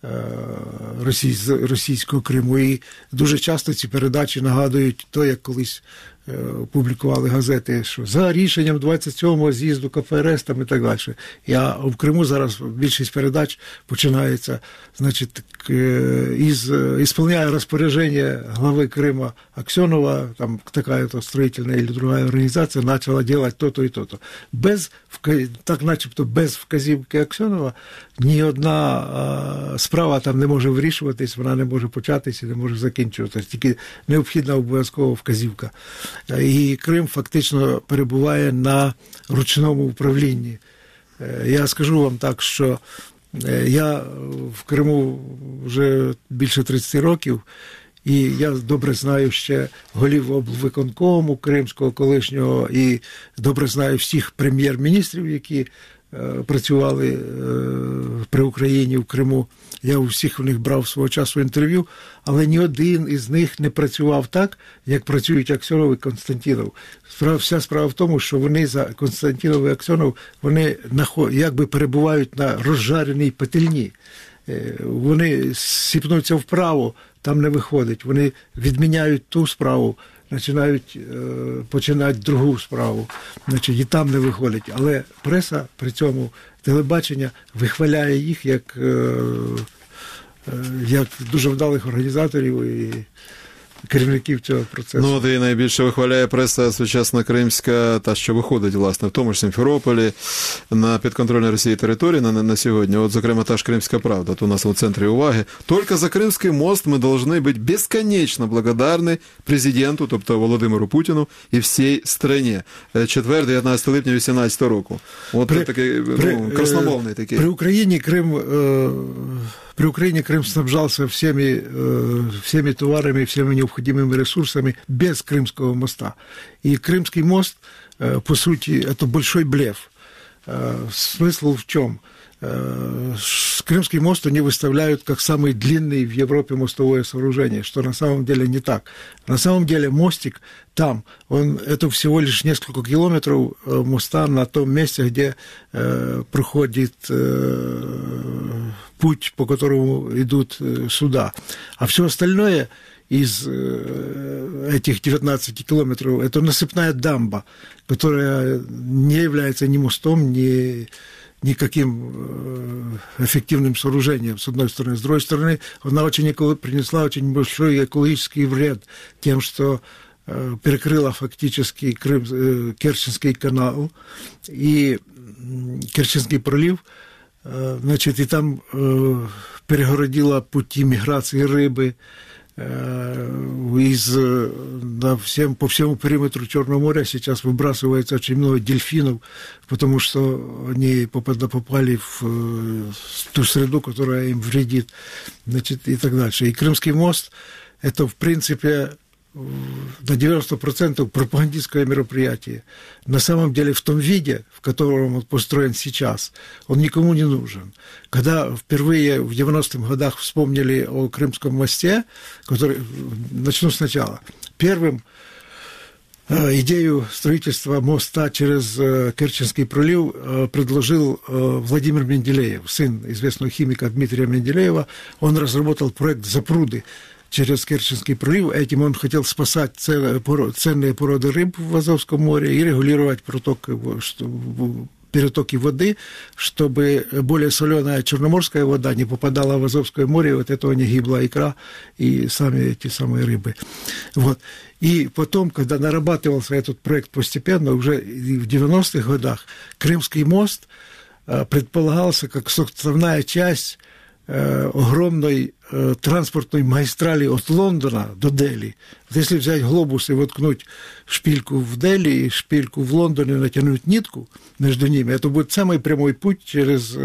російського Криму. І дуже часто ці передачі нагадують то, як колись публікували газети, що за рішенням 27-го з'їзду КПРС там і так далі. А в Криму зараз більшість передач починається, значить, ісполняє розпорядження глави Крима Аксьонова, там така-то строительная или другая організація почала делать то-то і то-то. Так начебто без вказівки Аксьонова ні одна справа там не може вирішуватись, вона не може початися, не може закінчуватись, тільки необхідна обов'язкова вказівка. І Крим фактично перебуває на ручному управлінні. Я скажу вам так, що я в Криму вже більше 30 років, і я добре знаю ще голів облвиконкому кримського колишнього, і добре знаю всіх прем'єр-міністрів, які працювали при Україні в Криму. Я у всіх у них брав свого часу інтерв'ю, але ні один із них не працював так, як працюють Аксьонов і Константінов. Вся справа в тому, що вони за Константінов і Аксьонов, вони якби перебувають на розжареній пательні. Вони сіпнуться вправо, там не виходить. Вони відміняють ту справу, починають другу справу, значить, і там не виходить. Але преса при цьому, телебачення, вихваляє їх як дуже вдалих організаторів і керівників цього процесу. Ну, от і найбільше вихваляє преса сучасна кримська, та, що виходить, власне, в тому ж Сімферополі, на підконтрольній Росії території на сьогодні. От, зокрема, та ж Кримська правда, то у нас в центрі уваги. Тільки за Кримський мост ми повинні бути безконечно благодарні президенту, тобто Володимиру Путіну, і всій країні. Четвер, 19 липня 2018 року. От такий, красномовний такий. При Украине Крым снабжался всеми товарами, всеми необходимыми ресурсами без Крымского моста. И Крымский мост, по сути, это большой блеф. Смысл в чем? Крымский мост они выставляют как самый длинный в Европе мостовое сооружение, что на самом деле не так. На самом деле мостик там, это всего лишь несколько километров моста на том месте, где проходит путь, по которому идут суда. А все остальное из этих 19 километров это насыпная дамба, которая не является ни мостом, ни никаким эффективным сооружением, с одной стороны. С другой стороны, она принесла очень большой экологический вред тем, что перекрыла фактически Керченский канал и Керченский пролив, значит, и там перегородила пути миграции рыбы, по всему периметру Черного моря сейчас выбрасывается очень много дельфинов, потому что они попали в ту среду, которая им вредит, значит, и так дальше. И Крымский мост – это, в принципе, на 90% пропагандистское мероприятие. На самом деле в том виде, в котором он построен сейчас, он никому не нужен. Когда впервые в 90-х годах вспомнили о Крымском мосте, начну сначала. Первым идею строительства моста через Керченский пролив предложил Владимир Менделеев, сын известного химика Дмитрия Менделеева. Он разработал проект запруды через Керченский пролив. Этим он хотел спасать ценные породы рыб в Азовском море и регулировать перетоки воды, чтобы более соленая черноморская вода не попадала в Азовское море, и от этого не гибла икра и эти самые рыбы. Вот. И потом, когда нарабатывался этот проект постепенно, уже в 90-х годах, Крымский мост предполагался как составная часть огромной транспортной магистрали от Лондона до Дели. Вот если взять глобус и воткнуть шпильку в Дели и шпильку в Лондоне, натянуть нитку между ними, это будет самый прямой путь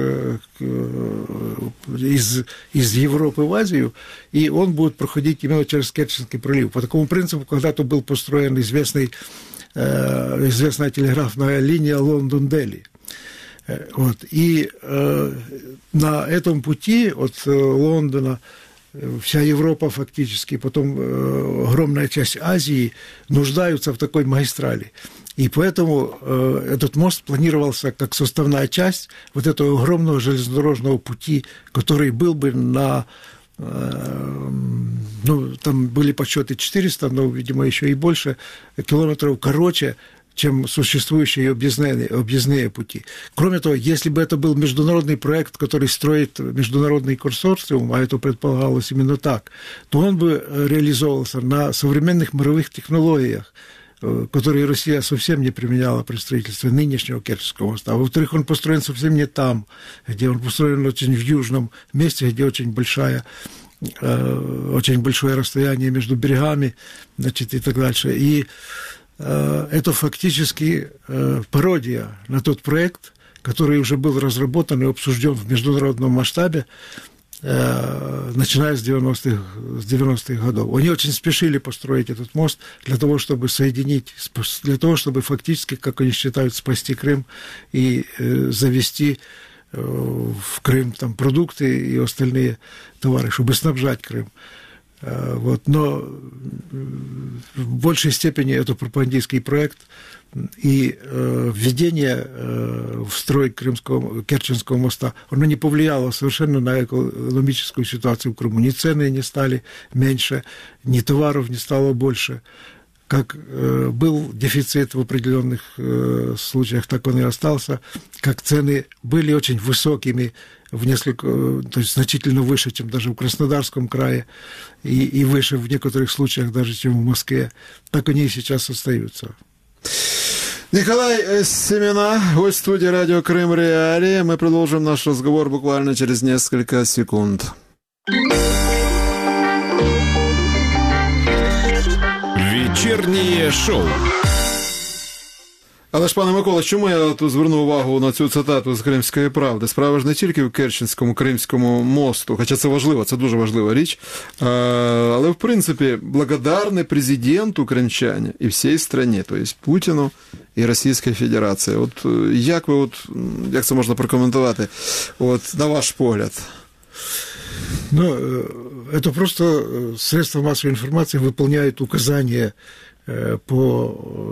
из Европы в Азию, и он будет проходить именно через Керченский пролив. По такому принципу когда-то был построен известная телеграфная линия Лондон-Дели. Вот. И на этом пути от Лондона вся Европа фактически, потом огромная часть Азии нуждаются в такой магистрали. И поэтому этот мост планировался как составная часть вот этого огромного железнодорожного пути, который был бы на... Ну, там были подсчеты 400, но, видимо, еще и больше километров короче, чем существующие объездные пути. Кроме того, если бы это был международный проект, который строит международный консорциум, а это предполагалось именно так, то он бы реализовывался на современных мировых технологиях, которые Россия совсем не применяла при строительстве нынешнего Керченского моста. А во-вторых, он построен совсем не там, где он построен очень в южном месте, где очень большое расстояние между берегами, значит, и так дальше. И это фактически пародия на тот проект, который уже был разработан и обсужден в международном масштабе, начиная с 90-х годов. Они очень спешили построить этот мост для того, чтобы соединить, для того, чтобы фактически, как они считают, спасти Крым и завести в Крым там продукты и остальные товары, чтобы снабжать Крым. Вот. Но в большей степени это пропагандистский проект, и введение в строй Керченского моста, оно не повлияло совершенно на экономическую ситуацию в Крыму. Ни цены не стали меньше, ни товаров не стало больше. Как был дефицит в определенных случаях, так он и остался. Как цены были очень высокими, то есть значительно выше, чем даже в Краснодарском крае, и выше в некоторых случаях даже, чем в Москве, так они и сейчас остаются. Николай Семена, гость студии радио Крым Реалии. Мы продолжим наш разговор буквально через несколько секунд. Вечірнє шоу. Але ж, пане Микола, чому я тут звернув увагу на цю цитату з «Кримської правди»? Справа ж не тільки в Керченському, Кримському мосту, хоча це важливо, це дуже важлива річ, але, в принципі, благодарны президенту кримчані і всій страні, тобто Путіну і Російській Федерації. От як це можна прокоментувати, на ваш погляд? Ну, это просто средства массовой информации выполняют указания по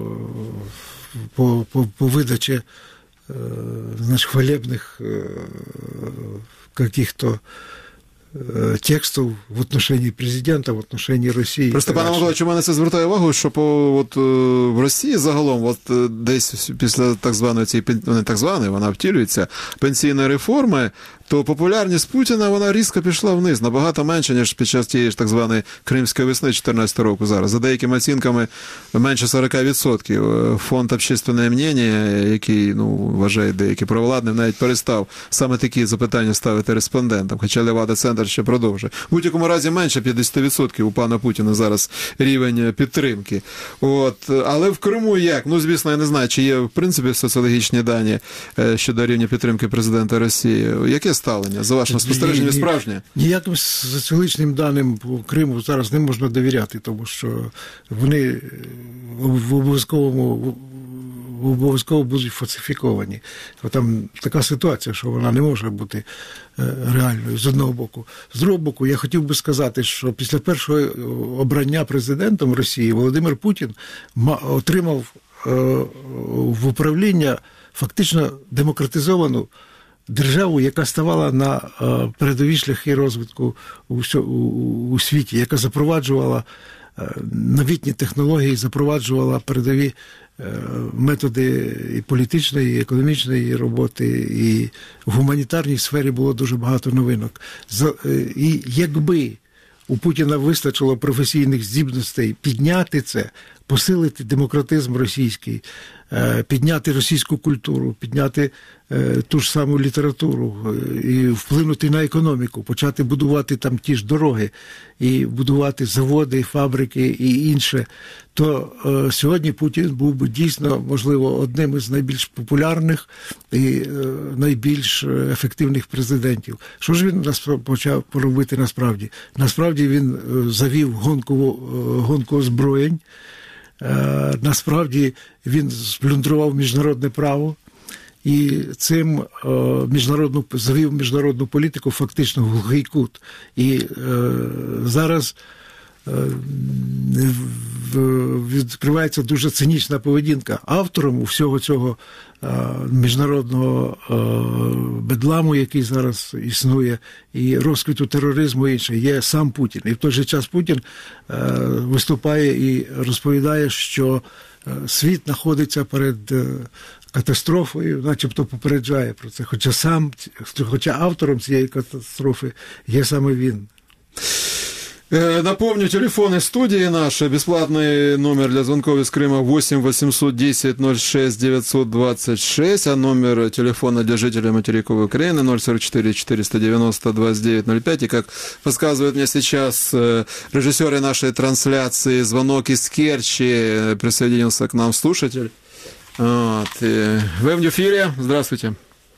выдаче, значит, хвалебных каких-то текстов в отношении президента, в отношении Росії. Просто, пане Миколаївичу, мене це звертає увагу, що в Росії загалом, десь після так званої вона втілюється, пенсійної реформи, то популярність Путіна, вона різко пішла вниз, набагато менше, ніж під час тієї ж так званої Кримської весни 2014 року зараз. За деякими оцінками, менше 40%. Фонд «Общественне мнення», який, вважають деякі провладним, навіть перестав саме такі запитання ставити респондентам, хоча Левада-центр ще продовжує. В будь-якому разі менше 50% у пана Путіна зараз рівень підтримки. Але в Криму як? Звісно, я не знаю, чи є в принципі соціологічні дані щодо рівня підтримки президента Росії. Яке ставлення? За вашим спостереженням справжнє? Ніяким соціологічним даним по Криму зараз не можна довіряти, тому що вони обов'язково будуть фальсифіковані. Там така ситуація, що вона не може бути реальною, з одного боку. З другого боку, я хотів би сказати, що після першого обрання президентом Росії Володимир Путін отримав в управління фактично демократизовану державу, яка ставала на передові шляхи розвитку у світі, яка запроваджувала новітні технології, запроваджувала передові методи і політичної, і економічної роботи, і в гуманітарній сфері було дуже багато новинок. І якби у Путіна вистачило професійних здібностей підняти це, посилити демократизм російський, підняти російську культуру, підняти ту ж саму літературу і вплинути на економіку, почати будувати там ті ж дороги, і будувати заводи, фабрики і інше, то сьогодні Путін був би дійсно, можливо, одним із найбільш популярних і найбільш ефективних президентів. Що ж він почав робити насправді? Насправді він завів гонку озброєнь, насправді він сплюндрував міжнародне право і цим завів міжнародну політику фактично в глухий кут. І зараз відкривається дуже цинічна поведінка. Автором всього цього міжнародного бедламу, який зараз існує, і розквіту тероризму і інше, є сам Путін. І в той же час Путін виступає і розповідає, що світ знаходиться перед катастрофою, начебто попереджає про це. Хоча автором цієї катастрофи є саме він. Напомню, телефоны студии наши. Бесплатный номер для звонков из Крыма 8 810 06 926, а номер телефона для жителей материковой Украины 044 490 2905. И, как подсказывает мне сейчас режиссеры нашей трансляции, звонок из Керчи, присоединился к нам слушатель. Вот. Вы в эфире. Здравствуйте.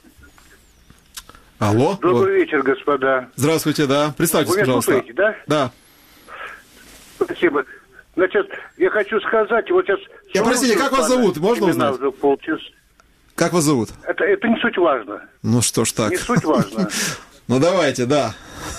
Алло. Добрый вечер, господа. Здравствуйте, да. Представьтесь, вы меня пожалуйста. Слушаете, да? Да. Спасибо. Значит, я хочу сказать, вот сейчас... Простите, как вас зовут? Можно узнать? Уже полчаса. Как вас зовут? Это не суть важно. Ну что ж так. Не суть важно. Ну давайте, да.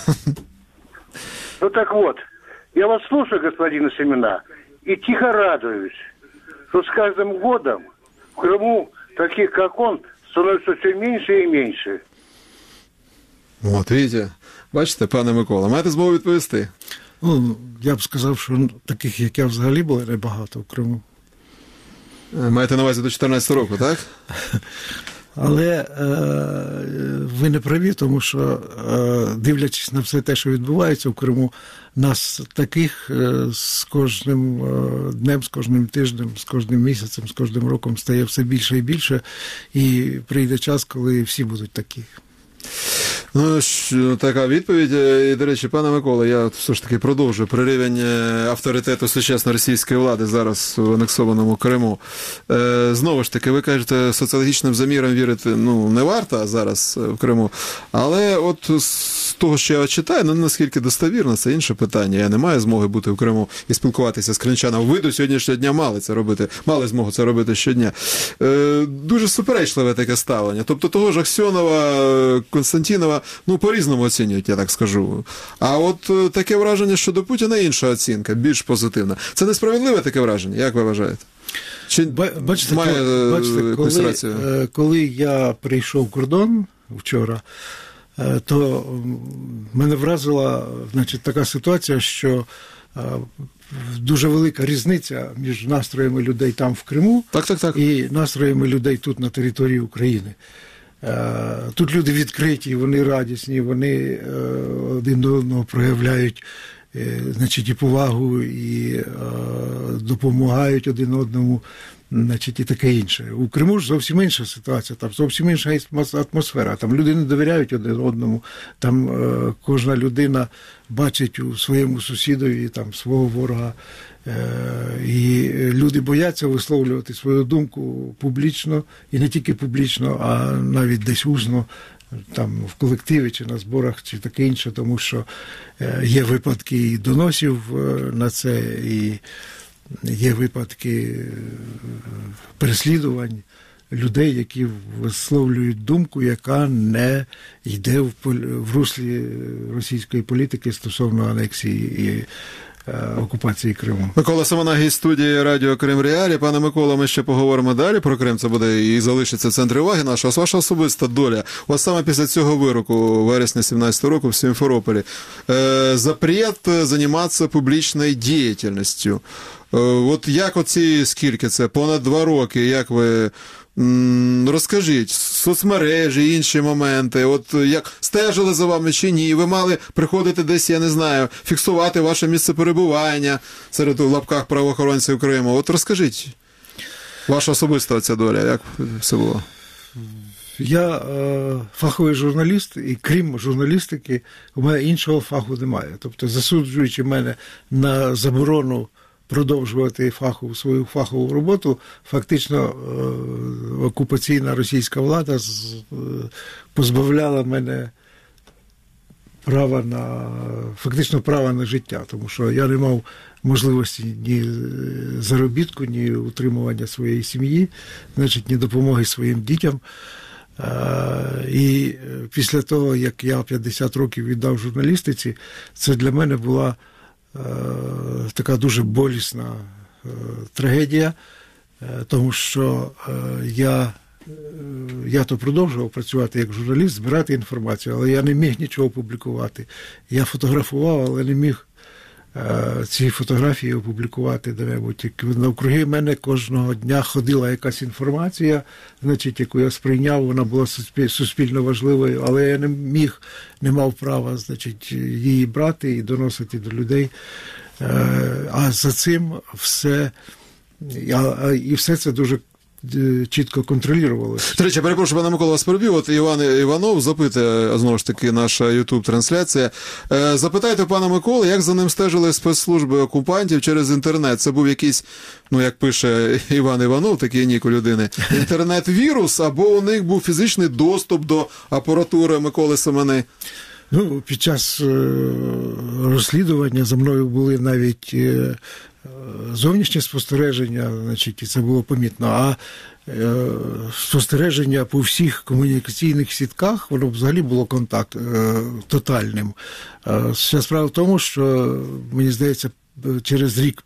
Ну так вот, я вас слушаю, господин Семена, и тихо радуюсь, что с каждым годом в Крыму таких, как он, становится все меньше и меньше. От, видите, бачите, пане Микола, маєте змогу відповісти? Ну, я б сказав, що таких, як я, взагалі було небагато в Криму. Маєте на увазі до 14 року, так? Але ви не праві, тому що, дивлячись на все те, що відбувається в Криму, нас таких з кожним днем, з кожним тижнем, з кожним місяцем, з кожним роком стає все більше і більше, і прийде час, коли всі будуть такі. Ну, така відповідь. І, до речі, пане Микола, я все ж таки продовжую про рівень авторитету сучасної російської влади зараз в анексованому Криму. Знову ж таки, ви кажете, соціологічним замірам вірити, не варто зараз в Криму, але от з того, що я читаю, наскільки достовірно, це інше питання. Я не маю змоги бути в Криму і спілкуватися з кримчанами. Ви до сьогоднішнього дня мали змогу це робити щодня. Дуже суперечливе таке ставлення. Тобто того ж Аксьонова, Константінова, по-різному оцінюють, я так скажу. А от таке враження щодо Путіна інша оцінка, більш позитивна. Це несправедливе таке враження, як ви вважаєте? Чи бачите, коли я прийшов кордон вчора, то мене вразила, така ситуація, що дуже велика різниця між настроями людей там в Криму і настроями людей тут на території України. Тут люди відкриті, вони радісні, вони один до одного проявляють і повагу, і допомагають один одному, і таке інше. У Криму ж зовсім інша ситуація, там зовсім інша атмосфера, там люди не довіряють один одному, там кожна людина бачить у своєму сусідові там свого ворога, і люди бояться висловлювати свою думку публічно, і не тільки публічно, а навіть десь усно, там в колективі чи на зборах, чи таке інше, тому що є випадки і доносів на це, і є випадки переслідувань людей, які висловлюють думку, яка не йде в руслі російської політики стосовно анексії і окупації Криму. Микола Семенагій, студії радіо Крим Реалі. Пане Микола, ми ще поговоримо далі про Крим. Це буде і залишиться в центрі уваги нашого. Ваша особиста доля. У вас саме після цього вироку, вересня 2017 року в Сімферополі, запрет займатися публічною діяльністю. От як скільки це? Понад 2 роки. Як ви... Розкажіть, соцмережі, інші моменти, як стежили за вами чи ні, ви мали приходити десь, я не знаю, фіксувати ваше місце перебування серед, в лапках, правоохоронців Криму. Розкажіть, ваша особиста ця доля, як все було? Я фаховий журналіст, і крім журналістики, у мене іншого фаху немає. Тобто, засуджуючи мене на заборону продовжувати свою фахову роботу, фактично окупаційна російська влада позбавляла мене права на життя, тому що я не мав можливості ні заробітку, ні утримування своєї сім'ї, ні допомоги своїм дітям. І після того, як я 50 років віддав журналістиці, це для мене була така дуже болісна трагедія, тому що я то продовжував працювати як журналіст, збирати інформацію, але я не міг нічого публікувати. Я фотографував, але не міг ці фотографії опублікувати де-небудь. Навкруги мене кожного дня ходила якась інформація, значить, яку я сприйняв, вона була суспільно важливою, але я не мав права, значить, її брати і доносити до людей. А за цим все, і все це дуже чітко контролювалося. До речі, перепрошую, пане Микола, вас перебив. От Іван Іванов запитує, знову ж таки, наша YouTube-трансляція. Запитайте пана Миколи, як за ним стежили спецслужби окупантів через інтернет? Це був якийсь, як пише Іван Іванов, такий нік у людини, інтернет-вірус, або у них був фізичний доступ до апаратури Миколи Семени? Під час розслідування за мною були навіть зовнішнє спостереження, значить, і це було помітно, а спостереження по всіх комунікаційних сітках, воно взагалі було тотальним. Вся справа в тому, що, мені здається, через рік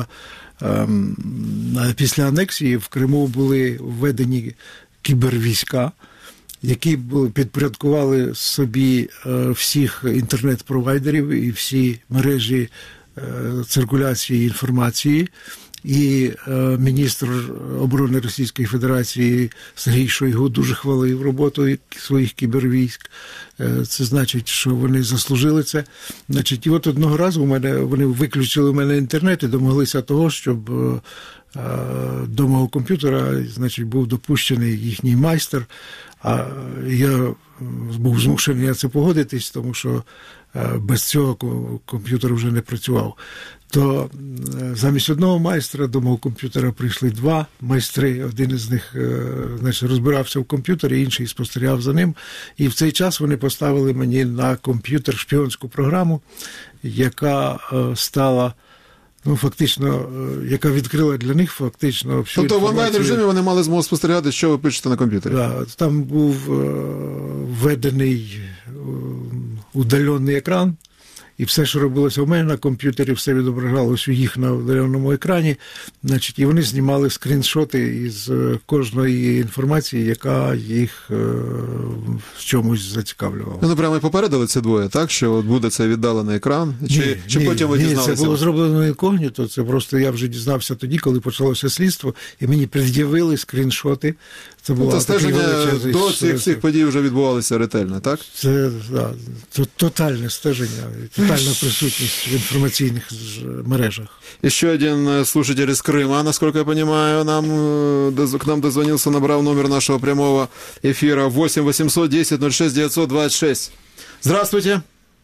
після анексії в Криму були введені кібервійська, які підпорядкували собі всіх інтернет-провайдерів і всі мережі циркуляції інформації. І міністр оборони Російської Федерації Сергій Шойгу дуже хвалив роботу своїх кібервійськ. Це значить, що вони заслужили це. Значить, і от одного разу вони виключили у мене інтернет і домоглися того, щоб до мого комп'ютера, значить, був допущений їхній майстер. А я був змушений на це погодитись, тому що без цього комп'ютер вже не працював. То замість одного майстра до мого комп'ютера прийшли два майстри. Один із них, значить, розбирався в комп'ютері, інший спостерігав за ним. І в цей час вони поставили мені на комп'ютер шпіонську програму, яка стала, фактично, яка відкрила для них фактично всю інформацію. Тобто в онлайн-режимі вони мали змогу спостерігати, що ви пишете на комп'ютері? Так, там був введений удалений екран, і все, що робилося в мене на комп'ютері, все відображалося у їх на удаленому екрані. Значить, і вони знімали скріншоти із кожної інформації, яка їх в чомусь зацікавлювала. Ну, прямо і попередили ці двоє, так? Що от буде цей віддалений екран? Чи потім ви дізналися? Ні, це було зроблено інкогніто. Це просто я вже дізнався тоді, коли почалося слідство, і мені пред'явили скріншоти. Це була стеження до цих подій вже відбувалося ретельно, так? Це, да, тотальне стеження, тотальна присутність в информационных мережах. Еще один слушатель из Крыма, насколько я понимаю, к нам дозвонился, набрал номер нашего прямого эфира 8 810 06 926. Здравствуйте.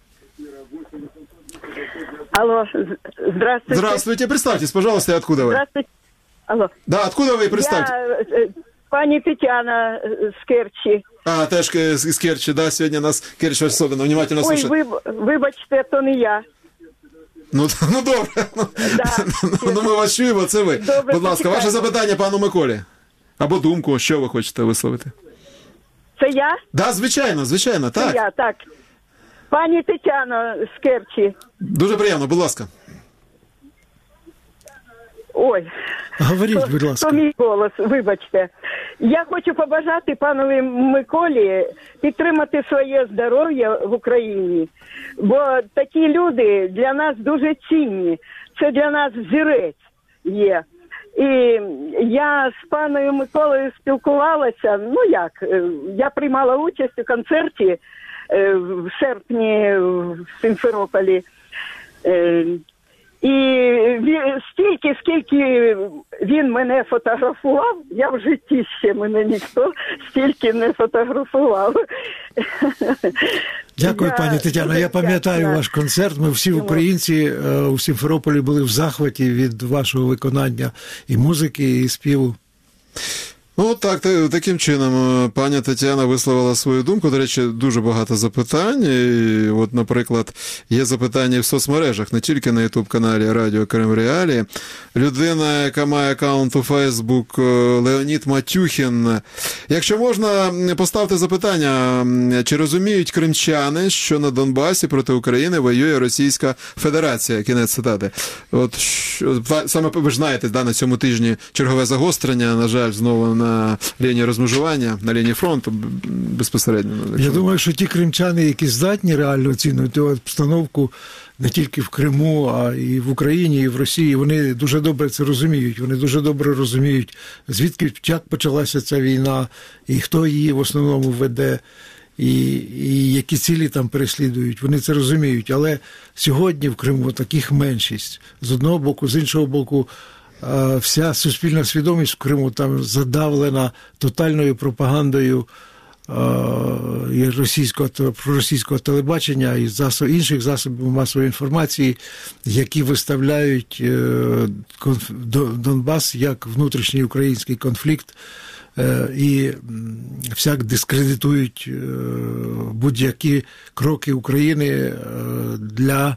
Алло, здравствуйте. Здравствуйте, представьтесь, пожалуйста, и откуда вы? Здравствуйте. Алло. Да, откуда вы, представьте? Я пані Тетяна з Керчі. Теж з Керчі, да, сьогодні нас Керч особливо внимательно слушає. Ой, вибачте, то не я. Ну добре. Да. Ми вас чуємо, це ви. Добре, будь ласка, ваше запитання пану Миколі. Або думку, що ви хочете висловити. Це я? Да, звичайно, так. Це я, так. Пані Тетяна з Керчі. Дуже приємно, будь ласка. Ой, говоріть, будь ласка. То мій голос, вибачте. Я хочу побажати панові Миколі підтримати своє здоров'я в Україні, бо такі люди для нас дуже цінні. Це для нас взірець є. І я з паною Миколою спілкувалася, я приймала участь у концерті в серпні в Сімферополі. І скільки він мене фотографував, я в житті ще мене ніхто стільки не фотографував. Дякую, пані Тетяно. Я пам'ятаю ваш концерт. Ми всі українці у Сімферополі були в захваті від вашого виконання і музики, і співу. Ну, так, таким чином пані Тетяна висловила свою думку. До речі, дуже багато запитань. І от, наприклад, є запитання в соцмережах, не тільки на YouTube-каналі Радіо Крим Реалії. Людина, яка має аккаунт у Facebook, Леонід Матюхін. Якщо можна, поставте запитання, чи розуміють кримчани, що на Донбасі проти України воює Російська Федерація? Кінець цитати. От, саме ви ж знаєте, на цьому тижні чергове загострення, на жаль, знову на лінії розмежування, на лінії фронту безпосередньо. Я думаю, що ті кримчани, які здатні реально оцінювати обстановку не тільки в Криму, а і в Україні, і в Росії, вони дуже добре це розуміють. Вони дуже добре розуміють, звідки, як почалася ця війна, і хто її в основному веде, і які цілі там переслідують. Вони це розуміють. Але сьогодні в Криму таких меншість. З одного боку, з іншого боку, вся суспільна свідомість в Криму там задавлена тотальною пропагандою проросійського телебачення і інших засобів масової інформації, які виставляють Донбас як внутрішній український конфлікт і всяк дискредитують будь-які кроки України для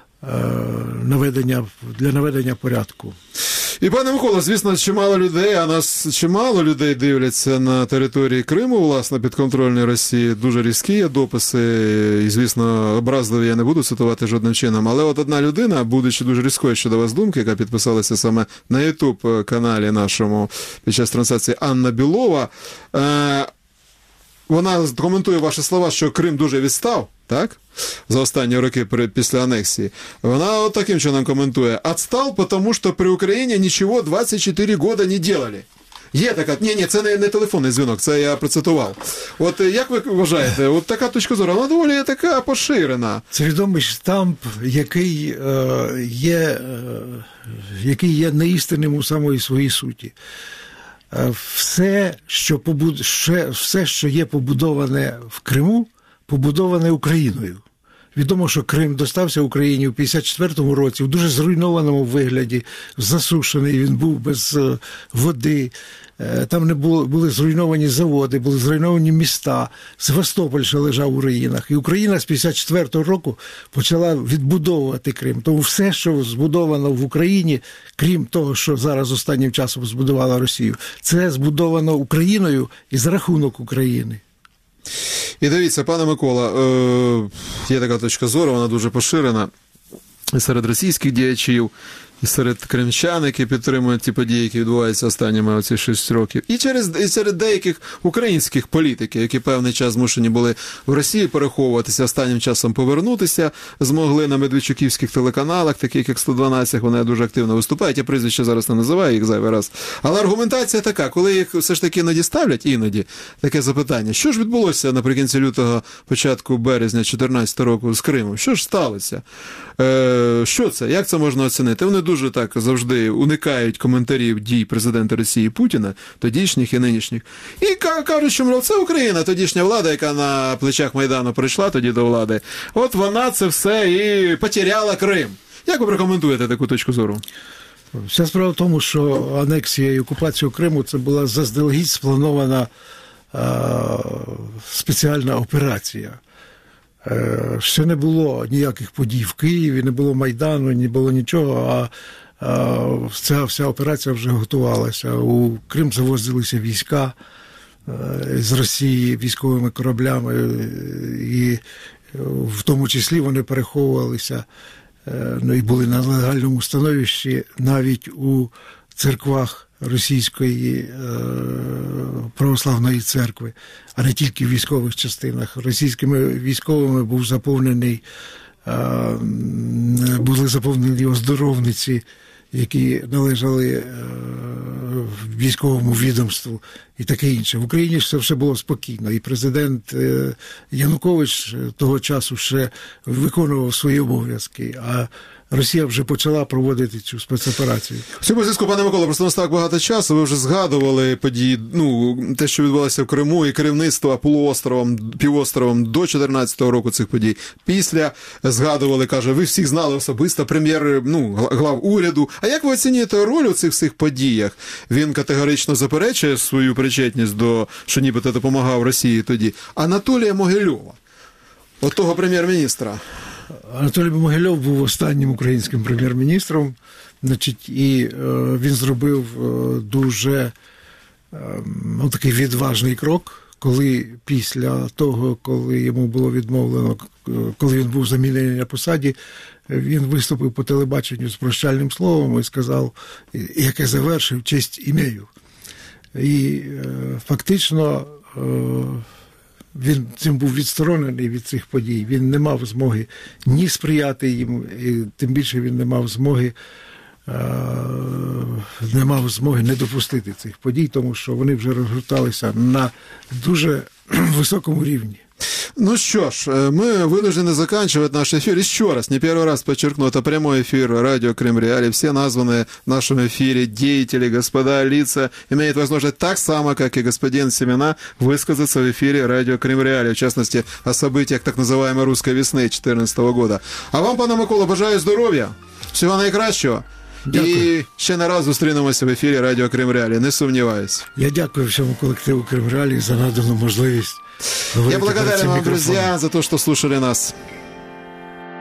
наведення порядку. І, пане Микола, звісно, чимало людей, а нас чимало людей дивляться на території Криму, власне, підконтрольної Росії. Дуже різкі є дописи, і, звісно, образливі я не буду цитувати жодним чином. Але от одна людина, будучи дуже різкою щодо вас думки, яка підписалася саме на YouTube-каналі нашому під час трансляції, Анна Білова, вона коментує ваші слова, що Крим дуже відстав, так? За останні роки після анексії. Вона от таким чином коментує. «Отстал, потому что при Україні нічого 24 года не делали». Є така, ні, це не телефонний дзвінок, це я процитував. От як ви вважаєте, от така точка зору, вона доволі така поширена. Це відомий штамп, який є неістинним у самої своїй суті. Все, що є побудоване в Криму, побудоване Україною. Відомо, що Крим достався Україні в 1954 році в дуже зруйнованому вигляді, засушений, він був без води, там не були зруйновані заводи, були зруйновані міста, Севастополь ще лежав у руїнах. І Україна з 1954 року почала відбудовувати Крим. Тому все, що збудовано в Україні, крім того, що зараз останнім часом збудувала Росію, це збудовано Україною і за рахунок України. І дивіться, пане Микола, є така точка зору, вона дуже поширена і серед російських діячів, і серед кримчан, які підтримують ті події, які відбуваються останніми оці 6 років, і серед деяких українських політиків, які певний час змушені були в Росії переховуватися, останнім часом повернутися, змогли на медведчуківських телеканалах, таких як 112, вони дуже активно виступають, я прізвище зараз не називаю їх зайвий раз. Але аргументація така, коли їх все ж таки іноді ставлять, таке запитання, що ж відбулося наприкінці лютого, початку березня 2014 року з Кримом? Що ж сталося? Що це? Як це можна оцінити? Вони дуже так завжди уникають коментарів дій президента Росії Путіна, тодішніх і нинішніх. І кажуть, що, це Україна, тодішня влада, яка на плечах Майдану прийшла тоді до влади. От вона це все і потеряла Крим. Як ви прокоментуєте таку точку зору? Вся справа в тому, що анексія і окупація Криму – це була заздалегідь спланована спеціальна операція. Ще не було ніяких подій в Києві, не було Майдану, не було нічого, а ця вся операція вже готувалася. У Крим завозилися війська з Росії військовими кораблями, і в тому числі вони переховувалися, і були на легальному становищі навіть у церквах Російської православної церкви, а не тільки в військових частинах. Російськими військовими були заповнені оздоровниці, які належали військовому відомству і таке інше. В Україні ж це все було спокійно, і президент Янукович того часу ще виконував свої обов'язки, а Росія вже почала проводити цю спецоперацію. В цьому зв'язку, пане Микола, просто у нас так багато часу, ви вже згадували події, те, що відбувалося в Криму, і керівництво півостровом до 2014 року цих подій. Після згадували, каже, ви всіх знали особисто, прем'єр, глав уряду. А як ви оцінюєте роль у цих всіх подіях? Він категорично заперечує свою причетність до, що нібито допомагав Росії тоді. Анатолія Могильова, от того прем'єр-міністра. Анатолій Могильов був останнім українським прем'єр-міністром, і він зробив дуже такий відважний крок, коли після того, коли йому було відмовлено, коли він був замінений на посаді, він виступив по телебаченню з прощальним словом і сказав, яке завершив, честь імею. І фактично він цим був відсторонений від цих подій. Він не мав змоги ні сприяти їм, і тим більше він не мав змоги не допустити цих подій, тому що вони вже розгорталися на дуже високому рівні. Ну что ж, мы вынуждены заканчивать наш эфир. Еще раз, не первый раз подчеркну, это прямой эфир радио Крым Реалии. Все названные в нашем эфире деятели, господа, лица имеют возможность так само, как и господин Семена, высказаться в эфире радио Крым Реалии, в частности, о событиях так называемой русской весны 2014 года. А вам, пане Микола, бажаю здоров'я, всього найкращого. Дякую. І ще не раз зустрінемося в ефірі радіо Крим Реалії, не сумніваюсь. Я дякую всему коллективу Крым Реалии за наданную возможность. Я благодарен вам, друзья, за то, что слушали нас.